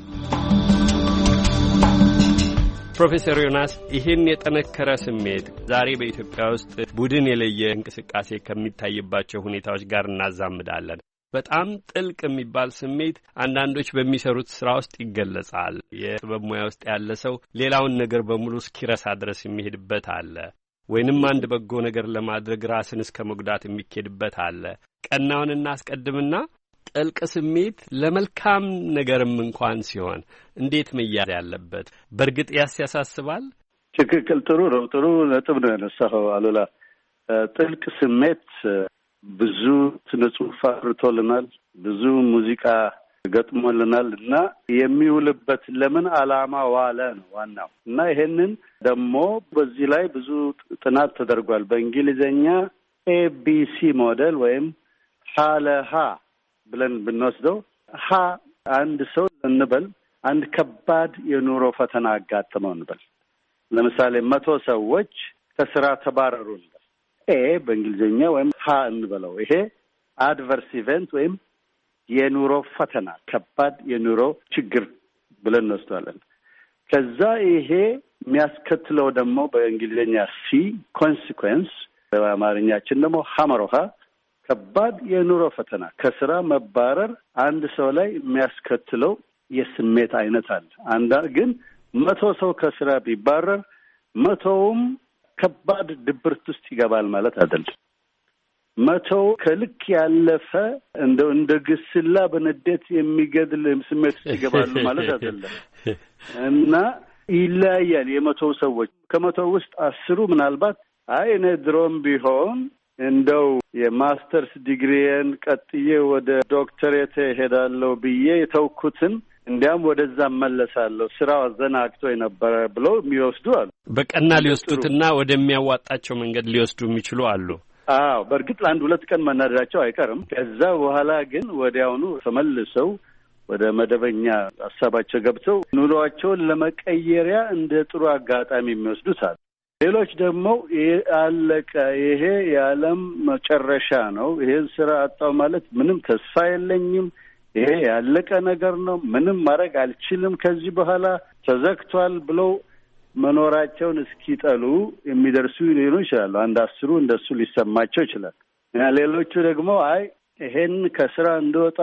S9: ፕሮፌሰር ዮናስ ይህን የጠነከረ ስሜት ዛሬ በኢትዮጵያ ውስጥ ቡድን የለየ እንቅስቃሴ ከሚታይባቸው ሁኔታዎች ጋር እናዛምዳለን። በጣም ጥልቅ የሚባል ስሜት አንዳንዶች በሚሰሩት ስራ ውስጥ ይገለጻል። የጥበብ ሙያ ውስጥ ያለ ሰው ሌላውን ነገር በሙሉ እስኪረሳ ድረስ የሚሄድበት አለ። ወይንም አንድ በጎ ነገር ለማድረግ ራስን እስከ መጉዳት የሚኬድበት አለ። ቀናውን እናስቀድምና ጥልቅ ስሜት ለመልካም ነገርም እንኳን ሲሆን እንዴት መያዝ ያለበት በእርግጥ ያስያሳስባል።
S4: ትክክል። ጥሩ ነው። ጥሩ ነጥብ ነው ያነሳኸው አሉላ። ጥልቅ ስሜት ብዙ ስነ ጽሑፍ አፍርቶልናል፣ ብዙ ሙዚቃ ገጥሞልናል እና የሚውልበት ለምን ዓላማ ዋለ ነው ዋናው። እና ይሄንን ደግሞ በዚህ ላይ ብዙ ጥናት ተደርጓል። በእንግሊዘኛ ኤቢሲ ሞዴል ወይም ሀ ለሀ ብለን ብንወስደው ሀ አንድ ሰው እንበል አንድ ከባድ የኑሮ ፈተና አጋጥመው እንበል። ለምሳሌ መቶ ሰዎች ከስራ ተባረሩ እንበል። ኤ በእንግሊዘኛ ወይም ሀ እንበለው። ይሄ አድቨርስ ኢቨንት ወይም የኑሮ ፈተና ከባድ የኑሮ ችግር ብለን እንወስዳለን። ከዛ ይሄ የሚያስከትለው ደግሞ በእንግሊዝኛ ሲ ኮንሲኩዌንስ፣ በአማርኛችን ደግሞ ሀመሮሃ ከባድ የኑሮ ፈተና ከስራ መባረር አንድ ሰው ላይ የሚያስከትለው የስሜት አይነት አለ። አንዳ ግን መቶ ሰው ከስራ ቢባረር መቶውም ከባድ ድብርት ውስጥ ይገባል ማለት አይደለም። መቶው ከልክ ያለፈ እንደው እንደ ግስላ በንዴት የሚገድል ስሜት ውስጥ ይገባሉ ማለት አይደለም እና ይለያያል። የመቶው ሰዎች ከመቶው ውስጥ አስሩ ምናልባት አይ እኔ ድሮም ቢሆን እንደው የማስተርስ ዲግሪዬን ቀጥዬ ወደ ዶክተሬት ሄዳለሁ ብዬ የተውኩትን እንዲያም ወደዛ መለሳለሁ ስራው አዘናግቶ የነበረ ብለው የሚወስዱ አሉ። በቀና ሊወስዱትና ወደሚያዋጣቸው መንገድ ሊወስዱ የሚችሉ አሉ። አዎ በእርግጥ ለአንድ ሁለት ቀን መናደዳቸው አይቀርም። ከዛ በኋላ ግን ወዲያውኑ ተመልሰው ወደ መደበኛ ሀሳባቸው ገብተው ኑሯቸውን ለመቀየሪያ እንደ ጥሩ አጋጣሚ የሚወስዱት አሉ። ሌሎች ደግሞ አለቀ፣ ይሄ የዓለም መጨረሻ ነው፣ ይሄን ስራ አጣው ማለት ምንም ተስፋ የለኝም፣ ይሄ ያለቀ ነገር ነው፣ ምንም ማድረግ አልችልም፣ ከዚህ በኋላ ተዘግቷል ብለው መኖራቸውን እስኪጠሉ የሚደርሱ ሊሆኑ ይችላሉ። አንድ አስሩ እንደሱ ሊሰማቸው ይችላል። ሌሎቹ ደግሞ አይ ይሄን ከስራ እንደወጣ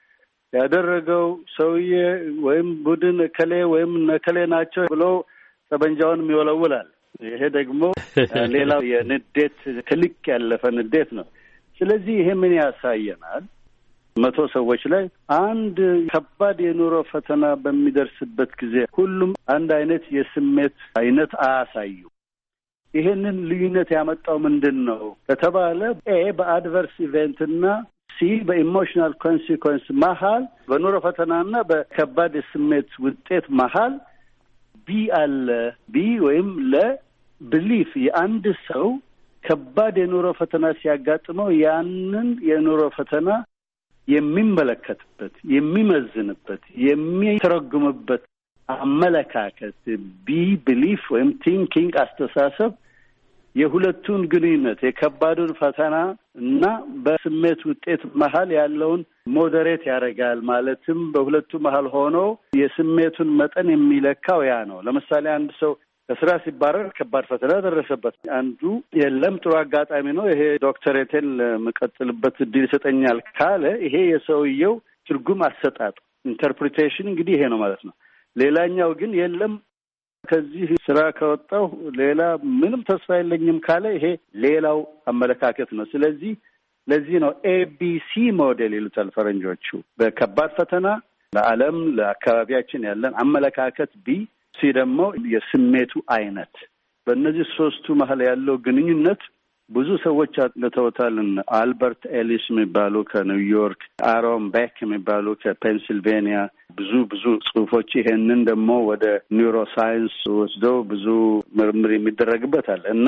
S4: ያደረገው ሰውዬ ወይም ቡድን እከሌ ወይም እከሌ ናቸው ብሎ ጠበንጃውን ይወለውላል። ይሄ ደግሞ ሌላው የንዴት ክልክ ያለፈ ንዴት ነው። ስለዚህ ይሄ ምን ያሳየናል? መቶ ሰዎች ላይ አንድ ከባድ የኑሮ ፈተና በሚደርስበት ጊዜ ሁሉም አንድ አይነት የስሜት አይነት አያሳዩ። ይሄንን ልዩነት ያመጣው ምንድን ነው ከተባለ ኤ በአድቨርስ ኢቨንት እና ሲ በኢሞሽናል ኮንሲኩዌንስ መሀል በኑሮ ፈተናና በከባድ የስሜት ውጤት መሀል ቢ አለ። ቢ ወይም ለብሊፍ የአንድ ሰው ከባድ የኑሮ ፈተና ሲያጋጥመው ያንን የኑሮ ፈተና የሚመለከትበት የሚመዝንበት የሚተረጉምበት አመለካከት ቢ ቢሊፍ ወይም ቲንኪንግ አስተሳሰብ የሁለቱን ግንኙነት የከባዱን ፈተና እና በስሜት ውጤት መሀል ያለውን ሞዴሬት ያደርጋል። ማለትም በሁለቱ መሀል ሆኖ የስሜቱን መጠን የሚለካው ያ ነው። ለምሳሌ አንድ ሰው ከስራ ሲባረር ከባድ ፈተና ደረሰበት። አንዱ የለም ጥሩ አጋጣሚ ነው ይሄ ዶክተሬቴን ለመቀጥልበት እድል ይሰጠኛል ካለ ይሄ የሰውየው ትርጉም አሰጣጥ ኢንተርፕሪቴሽን እንግዲህ ይሄ ነው ማለት ነው። ሌላኛው ግን የለም ከዚህ ስራ ከወጣሁ ሌላ ምንም ተስፋ የለኝም ካለ ይሄ ሌላው አመለካከት ነው። ስለዚህ ለዚህ ነው ኤቢሲ ሞዴል ይሉታል ፈረንጆቹ። በከባድ ፈተና ለዓለም ለአካባቢያችን ያለን አመለካከት ቢ፣ ሲ ደግሞ የስሜቱ አይነት። በእነዚህ ሶስቱ መሀል ያለው ግንኙነት ብዙ ሰዎች አጥንተውታል። አልበርት ኤሊስ የሚባሉ ከኒውዮርክ፣ አሮን ቤክ የሚባሉ ከፔንሲልቬኒያ ብዙ ብዙ ጽሁፎች ይሄንን ደግሞ ወደ ኒውሮሳይንስ ወስደው ብዙ ምርምር የሚደረግበት አለ እና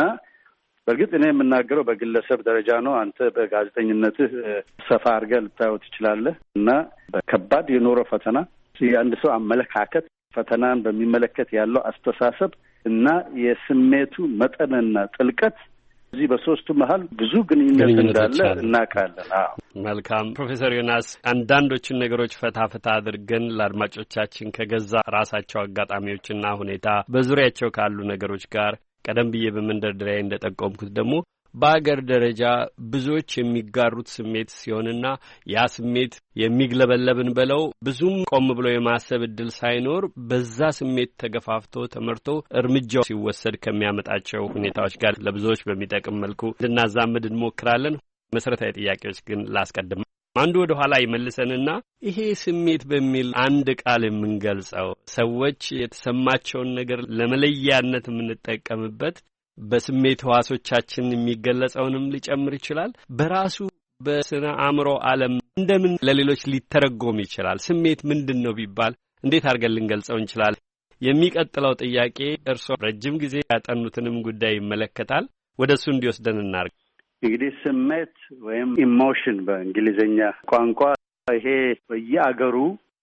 S4: በእርግጥ እኔ የምናገረው በግለሰብ ደረጃ ነው። አንተ በጋዜጠኝነትህ ሰፋ አድርገህ ልታየው ትችላለህ። እና በከባድ የኑሮ ፈተና የአንድ ሰው አመለካከት ፈተናን በሚመለከት ያለው አስተሳሰብ እና የስሜቱ መጠንና ጥልቀት እዚህ በሶስቱ መሀል ብዙ ግንኙነት እንዳለ እናውቃለን። አዎ
S9: መልካም ፕሮፌሰር ዮናስ አንዳንዶቹን ነገሮች ፈታ ፈታ አድርገን ለአድማጮቻችን ከገዛ ራሳቸው አጋጣሚዎችና ሁኔታ በዙሪያቸው ካሉ ነገሮች ጋር ቀደም ብዬ በመንደርደሪያ እንደጠቆምኩት ደግሞ በአገር ደረጃ ብዙዎች የሚጋሩት ስሜት ሲሆንና ያ ስሜት የሚግለበለብን በለው ብዙም ቆም ብሎ የማሰብ እድል ሳይኖር በዛ ስሜት ተገፋፍቶ ተመርቶ እርምጃው ሲወሰድ ከሚያመጣቸው ሁኔታዎች ጋር ለብዙዎች በሚጠቅም መልኩ ልናዛምድ እንሞክራለን። መሰረታዊ ጥያቄዎች ግን ላስቀድም። አንዱ ወደ ኋላ ይመልሰንና ይሄ ስሜት በሚል አንድ ቃል የምንገልጸው ሰዎች የተሰማቸውን ነገር ለመለያነት የምንጠቀምበት በስሜት ህዋሶቻችን የሚገለጸውንም ሊጨምር ይችላል። በራሱ በስነ አእምሮ ዓለም እንደምን ለሌሎች ሊተረጎም ይችላል? ስሜት ምንድን ነው ቢባል እንዴት አድርገን ልንገልጸው እንችላለን? የሚቀጥለው ጥያቄ እርስዎ ረጅም ጊዜ ያጠኑትንም ጉዳይ ይመለከታል። ወደ እሱ እንዲወስደን እናርግ።
S4: እንግዲህ ስሜት ወይም ኢሞሽን በእንግሊዝኛ ቋንቋ ይሄ በየአገሩ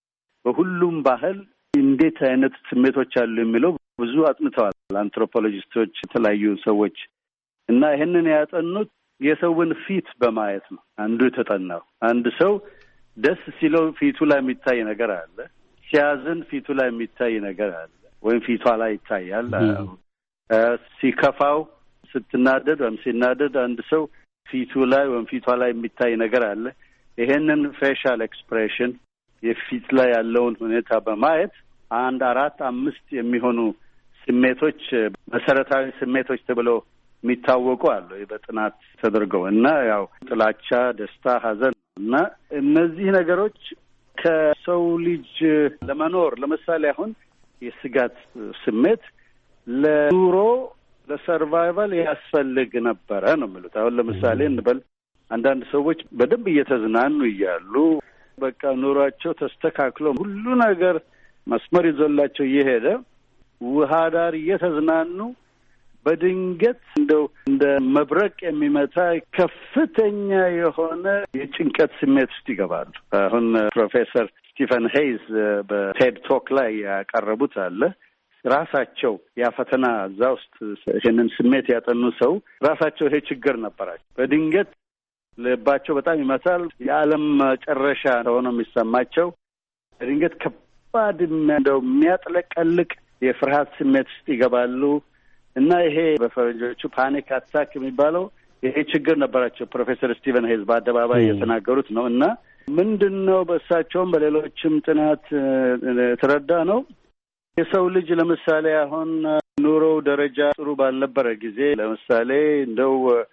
S4: በሁሉም ባህል እንዴት አይነት ስሜቶች አሉ የሚለው ብዙ አጥንተዋል አንትሮፖሎጂስቶች፣ የተለያዩ ሰዎች እና ይሄንን ያጠኑት የሰውን ፊት በማየት ነው። አንዱ የተጠናው አንድ ሰው ደስ ሲለው ፊቱ ላይ የሚታይ ነገር አለ፣ ሲያዝን ፊቱ ላይ የሚታይ ነገር አለ ወይም ፊቷ ላይ ይታያል። ሲከፋው፣ ስትናደድ ወይም ሲናደድ አንድ ሰው ፊቱ ላይ ወይም ፊቷ ላይ የሚታይ ነገር አለ። ይሄንን ፌሻል ኤክስፕሬሽን የፊት ላይ ያለውን ሁኔታ በማየት አንድ አራት አምስት የሚሆኑ ስሜቶች መሰረታዊ ስሜቶች ተብለው የሚታወቁ አሉ በጥናት ተደርገው እና ያው ጥላቻ፣ ደስታ፣ ሐዘን እና እነዚህ ነገሮች ከሰው ልጅ ለመኖር ለምሳሌ አሁን የስጋት ስሜት ለኑሮ ለሰርቫይቫል ያስፈልግ ነበረ ነው የሚሉት። አሁን ለምሳሌ እንበል አንዳንድ ሰዎች በደንብ እየተዝናኑ እያሉ በቃ ኑሯቸው ተስተካክሎ ሁሉ ነገር መስመር ይዞላቸው እየሄደ ውሃ ዳር እየተዝናኑ በድንገት እንደው እንደ መብረቅ የሚመታ ከፍተኛ የሆነ የጭንቀት ስሜት ውስጥ ይገባሉ። አሁን ፕሮፌሰር ስቲፈን ሄይዝ በቴድ ቶክ ላይ ያቀረቡት አለ። ራሳቸው ያ ፈተና እዛ ውስጥ ይህንን ስሜት ያጠኑ ሰው ራሳቸው ይሄ ችግር ነበራቸው። በድንገት ልባቸው በጣም ይመታል። የዓለም መጨረሻ ሆኖ የሚሰማቸው በድንገት ከባድ እንደው የሚያጥለቀልቅ የፍርሃት ስሜት ውስጥ ይገባሉ እና ይሄ በፈረንጆቹ ፓኒክ አታክ የሚባለው ይሄ ችግር ነበራቸው። ፕሮፌሰር ስቲቨን ሄይዝ በአደባባይ የተናገሩት ነው እና ምንድን ነው በእሳቸውም በሌሎችም ጥናት የተረዳ ነው። የሰው ልጅ ለምሳሌ አሁን ኑሮው ደረጃ ጥሩ ባልነበረ ጊዜ ለምሳሌ እንደው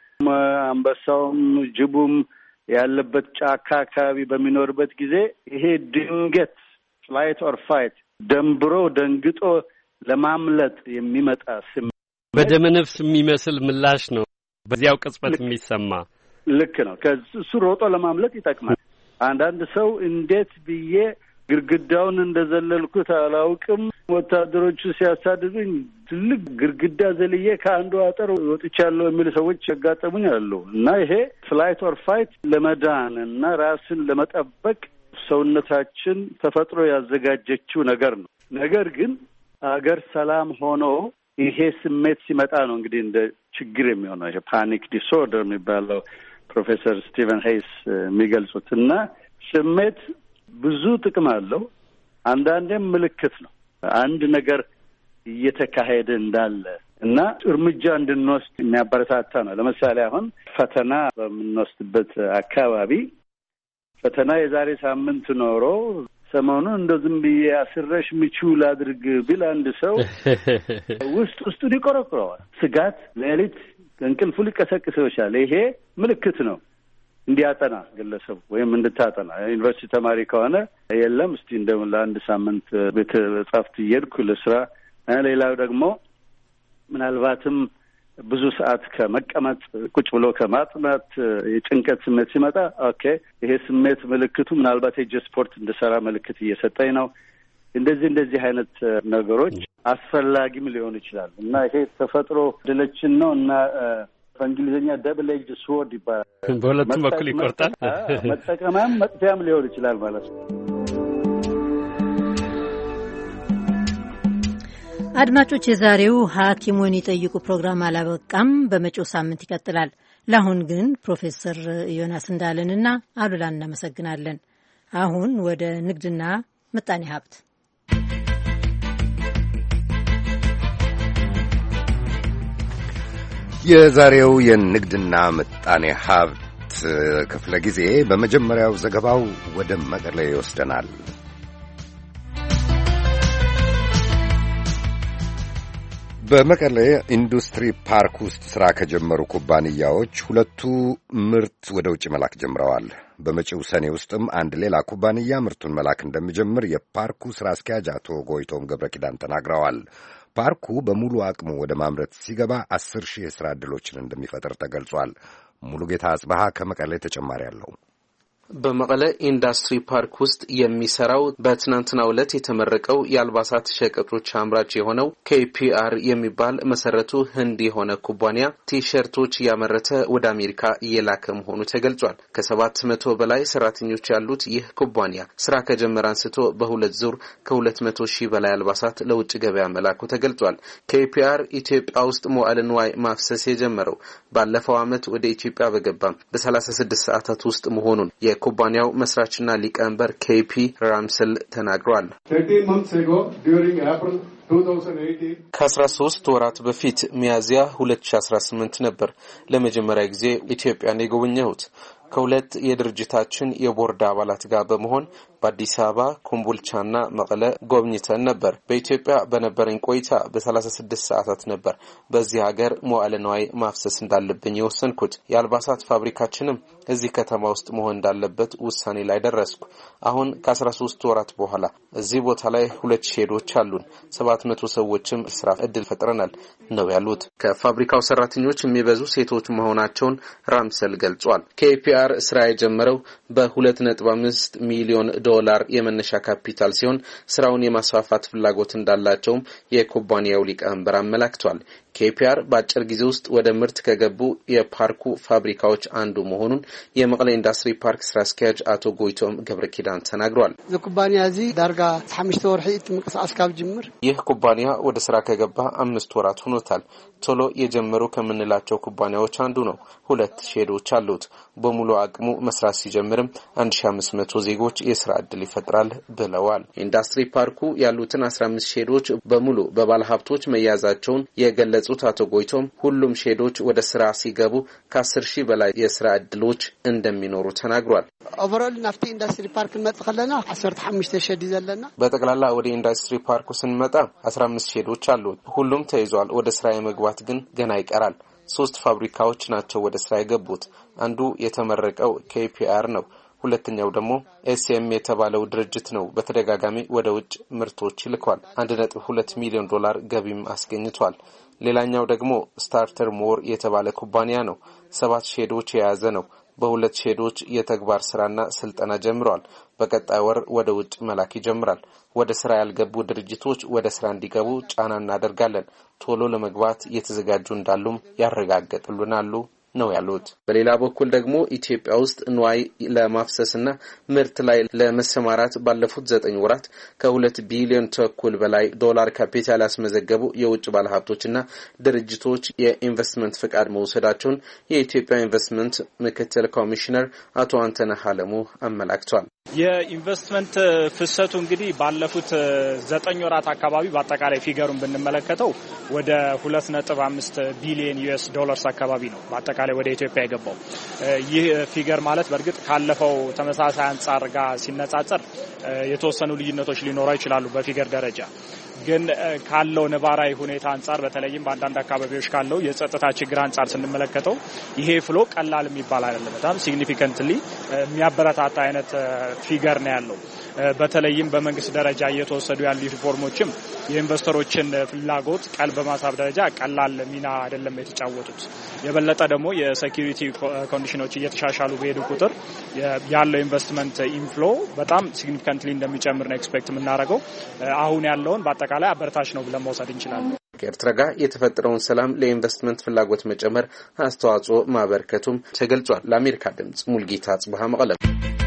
S4: አንበሳውም ጅቡም ያለበት ጫካ አካባቢ በሚኖርበት ጊዜ ይሄ ድንገት ፍላይት ኦር ፋይት ደንብሮ ደንግጦ ለማምለጥ የሚመጣ ስሜት
S9: በደመነፍስ የሚመስል ምላሽ ነው። በዚያው ቅጽበት የሚሰማ
S4: ልክ ነው። ከሱ ሮጦ ለማምለጥ ይጠቅማል። አንዳንድ ሰው እንዴት ብዬ ግርግዳውን እንደዘለልኩት አላውቅም። ወታደሮቹ ሲያሳድዱኝ ትልቅ ግርግዳ ዘልዬ ከአንዱ አጥር ወጥቻለሁ የሚሉ ሰዎች ያጋጠሙኝ አሉ እና ይሄ ፍላይት ኦር ፋይት ለመዳን እና ራስን ለመጠበቅ ሰውነታችን ተፈጥሮ ያዘጋጀችው ነገር ነው። ነገር ግን አገር ሰላም ሆኖ ይሄ ስሜት ሲመጣ ነው እንግዲህ እንደ ችግር የሚሆነው። ይሄ ፓኒክ ዲስኦርደር የሚባለው ፕሮፌሰር ስቲቨን ሄይስ የሚገልጹት እና ስሜት ብዙ ጥቅም አለው። አንዳንዴም ምልክት ነው አንድ ነገር እየተካሄደ እንዳለ እና እርምጃ እንድንወስድ የሚያበረታታ ነው። ለምሳሌ አሁን ፈተና በምንወስድበት አካባቢ ፈተና የዛሬ ሳምንት ኖሮ ሰሞኑን እንደው ዝም ብዬ አስረሽ ምቹ ላድርግ ቢል አንድ ሰው ውስጥ ውስጡን ይቆረቁረዋል። ስጋት፣ ሌሊት እንቅልፉ ሊቀሰቅሰው ይችላል። ይሄ ምልክት ነው እንዲያጠና ግለሰቡ ወይም እንድታጠና። ዩኒቨርሲቲ ተማሪ ከሆነ የለም እስቲ እንደው ለአንድ ሳምንት ቤተ መጻሕፍት እየሄድኩ ልስራ። ሌላው ደግሞ ምናልባትም ብዙ ሰዓት ከመቀመጥ ቁጭ ብሎ ከማጥናት የጭንቀት ስሜት ሲመጣ ኦኬ ይሄ ስሜት ምልክቱ ምናልባት የእጅ ስፖርት እንድሰራ ምልክት እየሰጠኝ ነው። እንደዚህ እንደዚህ አይነት ነገሮች አስፈላጊም ሊሆኑ ይችላል እና ይሄ ተፈጥሮ ድለችን ነው እና በእንግሊዝኛ ደብል ኤጅድ ስዎርድ ይባላል።
S9: በሁለቱም በኩል ይቆርጣል።
S4: መጠቀሚያም መጥፊያም ሊሆን ይችላል ማለት ነው።
S1: አድማጮች፣ የዛሬው ሐኪሙን ይጠይቁ ፕሮግራም አላበቃም። በመጪው ሳምንት ይቀጥላል። ለአሁን ግን ፕሮፌሰር ዮናስ እንዳለንና አሉላን እናመሰግናለን። አሁን ወደ ንግድና ምጣኔ ሀብት
S2: የዛሬው የንግድና ምጣኔ ሀብት ክፍለ ጊዜ በመጀመሪያው ዘገባው ወደ መቀሌ ይወስደናል። በመቀሌ ኢንዱስትሪ ፓርክ ውስጥ ሥራ ከጀመሩ ኩባንያዎች ሁለቱ ምርት ወደ ውጭ መላክ ጀምረዋል። በመጪው ሰኔ ውስጥም አንድ ሌላ ኩባንያ ምርቱን መላክ እንደሚጀምር የፓርኩ ሥራ አስኪያጅ አቶ ጎይቶም ገብረ ኪዳን ተናግረዋል። ፓርኩ በሙሉ አቅሙ ወደ ማምረት ሲገባ አስር ሺህ የሥራ ዕድሎችን እንደሚፈጥር ተገልጿል። ሙሉጌታ አጽበሃ ከመቀሌ ተጨማሪ አለው።
S3: በመቀለ ኢንዱስትሪ ፓርክ ውስጥ የሚሰራው በትናንትናው ዕለት የተመረቀው የአልባሳት ሸቀጦች አምራች የሆነው ኬፒአር የሚባል መሰረቱ ህንድ የሆነ ኩባንያ ቲሸርቶች ያመረተ ወደ አሜሪካ እየላከ መሆኑ ተገልጿል። ከሰባት መቶ በላይ ሰራተኞች ያሉት ይህ ኩባንያ ስራ ከጀመረ አንስቶ በሁለት ዙር ከሁለት መቶ ሺህ በላይ አልባሳት ለውጭ ገበያ መላኩ ተገልጿል። ኬፒአር ኢትዮጵያ ውስጥ መዋዕለ ንዋይ ማፍሰስ የጀመረው ባለፈው ዓመት ወደ ኢትዮጵያ በገባም በሰላሳ ስድስት ሰዓታት ውስጥ መሆኑን የኩባንያው መስራችና ሊቀመንበር ኬፒ ራምስል ተናግረዋል። ከአስራ ሶስት ወራት በፊት ሚያዝያ ሁለት ሺህ አስራ ስምንት ነበር ለመጀመሪያ ጊዜ ኢትዮጵያን የጎበኘሁት። ከሁለት የድርጅታችን የቦርድ አባላት ጋር በመሆን በአዲስ አበባ ኮምቦልቻና መቀለ ጎብኝተን ነበር። በኢትዮጵያ በነበረኝ ቆይታ በሰላሳ ስድስት ሰዓታት ነበር በዚህ ሀገር መዋዕለ ንዋይ ማፍሰስ እንዳለብኝ የወሰንኩት። የአልባሳት ፋብሪካችንም እዚህ ከተማ ውስጥ መሆን እንዳለበት ውሳኔ ላይ ደረስኩ። አሁን ከአስራ ሶስት ወራት በኋላ እዚህ ቦታ ላይ ሁለት ሼዶች አሉን። ሰባት መቶ ሰዎችም ስራ እድል ፈጥረናል ነው ያሉት። ከፋብሪካው ሰራተኞች የሚበዙ ሴቶች መሆናቸውን ራምሰል ገልጿል። ኬፒአር ስራ የጀመረው በሁለት ነጥብ አምስት ሚሊዮን ዶላር የመነሻ ካፒታል ሲሆን ስራውን የማስፋፋት ፍላጎት እንዳላቸውም የኩባንያው ሊቀመንበር አመላክቷል። ኬፒአር በአጭር ጊዜ ውስጥ ወደ ምርት ከገቡ የፓርኩ ፋብሪካዎች አንዱ መሆኑን የመቀለ ኢንዱስትሪ ፓርክ ስራ አስኪያጅ አቶ ጎይቶም ገብረ ኪዳን ተናግሯል።
S6: ኩባንያ እዚ ዳርጋ ሓሙሽተ ወርሒ ምንቅስቃስ ካብ ጅምር
S3: ይህ ኩባንያ ወደ ስራ ከገባ አምስት ወራት ሆኖታል። ቶሎ የጀመሩ ከምንላቸው ኩባንያዎች አንዱ ነው። ሁለት ሼዶች አሉት። በሙሉ አቅሙ መስራት ሲጀምርም አንድ ሺህ አምስት መቶ ዜጎች የስራ ዕድል ይፈጥራል ብለዋል። ኢንዱስትሪ ፓርኩ ያሉትን አስራ አምስት ሼዶች በሙሉ በባለ ሀብቶች መያዛቸውን የገለጹት አቶ ጎይቶም ሁሉም ሼዶች ወደ ስራ ሲገቡ ከአስር ሺህ በላይ የስራ ዕድሎች እንደሚኖሩ ተናግሯል።
S6: ኦቨሮል ናፍቲ ኢንዱስትሪ ፓርክ መጥተኸለና አስራ አምስት ሼድ ይዘለና
S3: በጠቅላላ ወደ ኢንዱስትሪ ፓርኩ ስንመጣ አስራ አምስት ሼዶች አሉ። ሁሉም ተይዟል። ወደ ስራ የመግባት ግን ገና ይቀራል። ሶስት ፋብሪካዎች ናቸው ወደ ስራ የገቡት። አንዱ የተመረቀው ኬፒአር ነው። ሁለተኛው ደግሞ ኤስኤም የተባለው ድርጅት ነው። በተደጋጋሚ ወደ ውጭ ምርቶች ይልኳል። አንድ ነጥብ ሁለት ሚሊዮን ዶላር ገቢም አስገኝቷል። ሌላኛው ደግሞ ስታርተር ሞር የተባለ ኩባንያ ነው። ሰባት ሼዶች የያዘ ነው።
S7: በሁለት ሼዶች የተግባር ስራና ስልጠና ጀምሯል። በቀጣይ ወር ወደ ውጭ መላክ ይጀምራል። ወደ ስራ ያልገቡ ድርጅቶች ወደ ስራ እንዲገቡ ጫና እናደርጋለን። ቶሎ ለመግባት የተዘጋጁ እንዳሉም ያረጋግጡልናል ነው ያሉት። በሌላ በኩል ደግሞ ኢትዮጵያ ውስጥ ንዋይ ለማፍሰስና ምርት ላይ ለመሰማራት ባለፉት ዘጠኝ ወራት ከሁለት ቢሊዮን ተኩል በላይ ዶላር ካፒታል ያስመዘገቡ የውጭ ባለሀብቶችና ድርጅቶች የኢንቨስትመንት ፍቃድ መውሰዳቸውን የኢትዮጵያ ኢንቨስትመንት ምክትል ኮሚሽነር አቶ አንተነህ አለሙ አመላክተዋል።
S10: የኢንቨስትመንት ፍሰቱ እንግዲህ ባለፉት ዘጠኝ ወራት አካባቢ በአጠቃላይ ፊገሩን ብንመለከተው ወደ ሁለት ነጥብ አምስት ቢሊዮን ዩኤስ ዶላርስ አካባቢ ነው በአጠቃላይ ወደ ኢትዮጵያ የገባው። ይህ ፊገር ማለት በእርግጥ ካለፈው ተመሳሳይ አንጻር ጋር ሲነጻጸር የተወሰኑ ልዩነቶች ሊኖሩ ይችላሉ በፊገር ደረጃ። ግን ካለው ነባራዊ ሁኔታ አንጻር በተለይም በአንዳንድ አካባቢዎች ካለው የጸጥታ ችግር አንጻር ስንመለከተው ይሄ ፍሎ ቀላል የሚባል አይደለም። በጣም ሲግኒፊካንትሊ የሚያበረታታ አይነት ፊገር ነው ያለው። በተለይም በመንግስት ደረጃ እየተወሰዱ ያሉ ሪፎርሞችም የኢንቨስተሮችን ፍላጎት ቀልብ በማሳብ ደረጃ ቀላል ሚና አይደለም የተጫወቱት። የበለጠ ደግሞ የሴኩሪቲ ኮንዲሽኖች እየተሻሻሉ በሄዱ ቁጥር ያለው ኢንቨስትመንት ኢንፍሎ በጣም ሲግኒፊካንትሊ እንደሚጨምር ነው ኤክስፔክት የምናደርገው። አሁን ያለውን በአጠቃላይ አበረታች ነው ብለን መውሰድ እንችላለን።
S7: ከኤርትራ ጋር የተፈጠረውን ሰላም ለኢንቨስትመንት ፍላጎት መጨመር አስተዋጽኦ ማበርከቱም ተገልጿል። ለአሜሪካ ድምጽ ሙልጌታ ጽባህ መቀለም።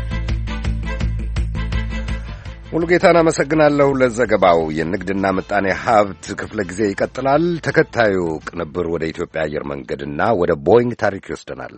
S2: ሙሉጌታን አመሰግናለሁ ለዘገባው። የንግድና ምጣኔ ሀብት ክፍለ ጊዜ ይቀጥላል። ተከታዩ ቅንብር ወደ ኢትዮጵያ አየር መንገድና ወደ ቦይንግ ታሪክ ይወስደናል።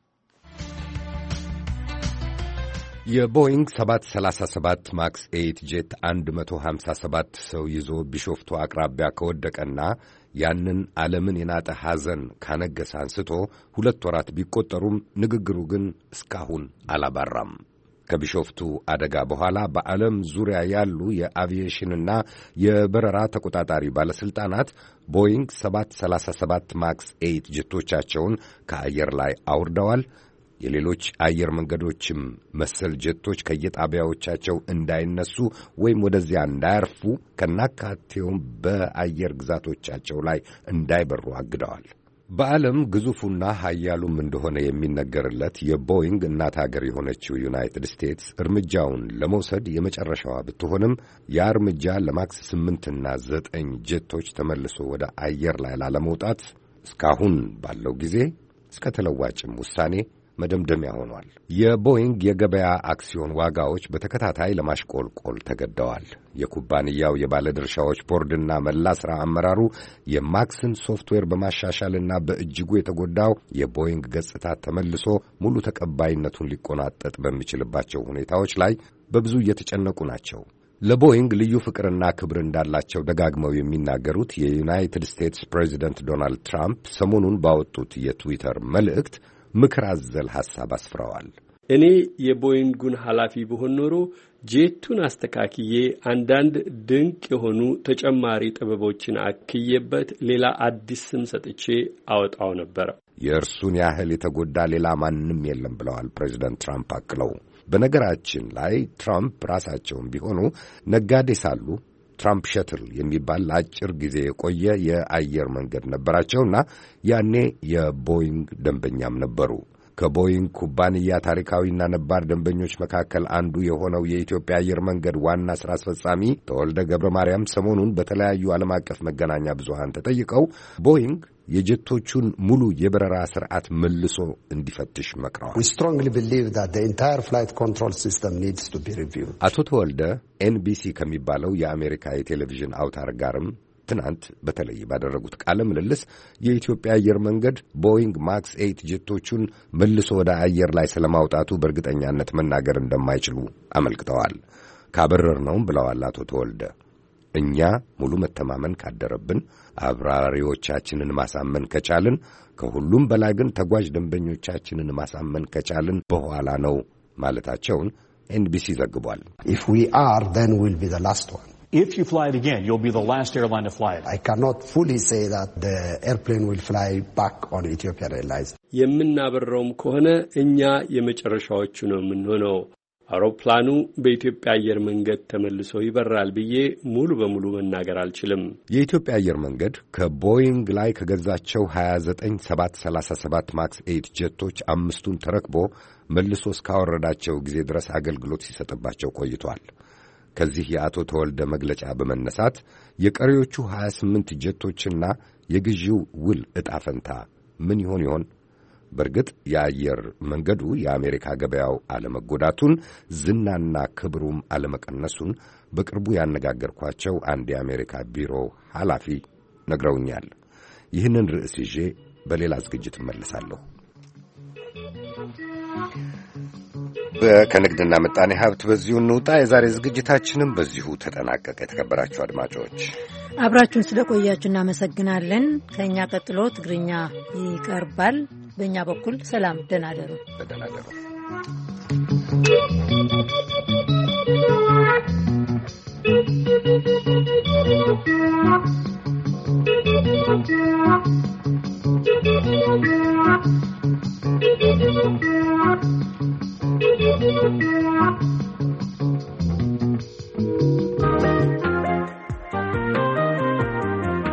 S2: የቦይንግ ሰባት ሰላሳ ሰባት ማክስ ኤይት ጄት አንድ መቶ ሀምሳ ሰባት ሰው ይዞ ቢሾፍቱ አቅራቢያ ከወደቀና ያንን ዓለምን የናጠ ሐዘን ካነገሰ አንስቶ ሁለት ወራት ቢቆጠሩም ንግግሩ ግን እስካሁን አላባራም። ከቢሾፍቱ አደጋ በኋላ በዓለም ዙሪያ ያሉ የአቪዬሽንና የበረራ ተቆጣጣሪ ባለሥልጣናት ቦይንግ ሰባት ሰላሳ ሰባት ማክስ ኤይት ጀቶቻቸውን ከአየር ላይ አውርደዋል። የሌሎች አየር መንገዶችም መሰል ጀቶች ከየጣቢያዎቻቸው እንዳይነሱ ወይም ወደዚያ እንዳያርፉ ከናካቴውም በአየር ግዛቶቻቸው ላይ እንዳይበሩ አግደዋል። በዓለም ግዙፉና ኃያሉም እንደሆነ የሚነገርለት የቦይንግ እናት አገር የሆነችው ዩናይትድ ስቴትስ እርምጃውን ለመውሰድ የመጨረሻዋ ብትሆንም ያ እርምጃ ለማክስ ስምንትና ዘጠኝ ጀቶች ተመልሶ ወደ አየር ላይ ላለመውጣት እስካሁን ባለው ጊዜ እስከ ተለዋጭም ውሳኔ መደምደሚያ ሆኗል። የቦይንግ የገበያ አክሲዮን ዋጋዎች በተከታታይ ለማሽቆልቆል ተገደዋል። የኩባንያው የባለድርሻዎች ቦርድና መላ ሥራ አመራሩ የማክስን ሶፍትዌር በማሻሻልና በእጅጉ የተጎዳው የቦይንግ ገጽታ ተመልሶ ሙሉ ተቀባይነቱን ሊቆናጠጥ በሚችልባቸው ሁኔታዎች ላይ በብዙ እየተጨነቁ ናቸው። ለቦይንግ ልዩ ፍቅርና ክብር እንዳላቸው ደጋግመው የሚናገሩት የዩናይትድ ስቴትስ ፕሬዚደንት ዶናልድ ትራምፕ ሰሞኑን ባወጡት የትዊተር መልእክት ምክር አዘል ሐሳብ አስፍረዋል።
S9: እኔ የቦይንጉን ኃላፊ ብሆን ኖሮ ጄቱን አስተካክዬ አንዳንድ ድንቅ የሆኑ ተጨማሪ ጥበቦችን አክዬበት ሌላ አዲስ ስም ሰጥቼ አወጣው ነበር።
S2: የእርሱን ያህል የተጎዳ ሌላ ማንም የለም ብለዋል ፕሬዚደንት ትራምፕ አክለው። በነገራችን ላይ ትራምፕ ራሳቸውም ቢሆኑ ነጋዴ ሳሉ ትራምፕ ሸትል የሚባል ለአጭር ጊዜ የቆየ የአየር መንገድ ነበራቸውና ያኔ የቦይንግ ደንበኛም ነበሩ። ከቦይንግ ኩባንያ ታሪካዊና ነባር ደንበኞች መካከል አንዱ የሆነው የኢትዮጵያ አየር መንገድ ዋና ሥራ አስፈጻሚ ተወልደ ገብረ ማርያም ሰሞኑን በተለያዩ ዓለም አቀፍ መገናኛ ብዙሃን ተጠይቀው ቦይንግ የጀቶቹን ሙሉ የበረራ ስርዓት መልሶ እንዲፈትሽ መክረዋል። አቶ ተወልደ ኤንቢሲ ከሚባለው የአሜሪካ የቴሌቪዥን አውታር ጋርም ትናንት በተለይ ባደረጉት ቃለ ምልልስ የኢትዮጵያ አየር መንገድ ቦይንግ ማክስ ኤይት ጀቶቹን መልሶ ወደ አየር ላይ ስለማውጣቱ በእርግጠኛነት መናገር እንደማይችሉ አመልክተዋል። ካበረርነውም ብለዋል አቶ ተወልደ እኛ ሙሉ መተማመን ካደረብን፣ አብራሪዎቻችንን ማሳመን ከቻልን፣ ከሁሉም በላይ ግን ተጓዥ ደንበኞቻችንን ማሳመን ከቻልን በኋላ ነው ማለታቸውን ኤንቢሲ ዘግቧል።
S11: If we are, then we'll be the last one.
S12: If you fly it again, you'll be the last airline to fly it.
S11: I cannot fully say that the airplane will fly back on Ethiopian Airlines.
S9: የምናበረውም ከሆነ እኛ የመጨረሻዎቹ ነው የምንሆነው። አውሮፕላኑ በኢትዮጵያ አየር መንገድ ተመልሶ ይበራል ብዬ ሙሉ በሙሉ መናገር አልችልም።
S2: የኢትዮጵያ አየር መንገድ ከቦይንግ ላይ ከገዛቸው ሀያ ዘጠኝ ሰባት ሰላሳ ሰባት ማክስ ኤይት ጀቶች አምስቱን ተረክቦ መልሶ እስካወረዳቸው ጊዜ ድረስ አገልግሎት ሲሰጥባቸው ቆይቷል። ከዚህ የአቶ ተወልደ መግለጫ በመነሳት የቀሪዎቹ ሀያ ስምንት ጀቶችና የግዢው ውል ዕጣ ፈንታ ምን ይሆን ይሆን? በእርግጥ የአየር መንገዱ የአሜሪካ ገበያው አለመጎዳቱን ዝናና ክብሩም አለመቀነሱን በቅርቡ ያነጋገርኳቸው አንድ የአሜሪካ ቢሮ ኃላፊ ነግረውኛል። ይህንን ርዕስ ይዤ በሌላ ዝግጅት እመለሳለሁ። ከንግድና ምጣኔ ሀብት በዚሁ እንውጣ። የዛሬ ዝግጅታችንም በዚሁ ተጠናቀቀ። የተከበራችሁ አድማጮች
S1: አብራችሁን ስለቆያችሁ እናመሰግናለን። ከእኛ ቀጥሎ ትግርኛ ይቀርባል። በእኛ በኩል ሰላም፣ ደህና እደሩ።
S2: ደህና እደሩ።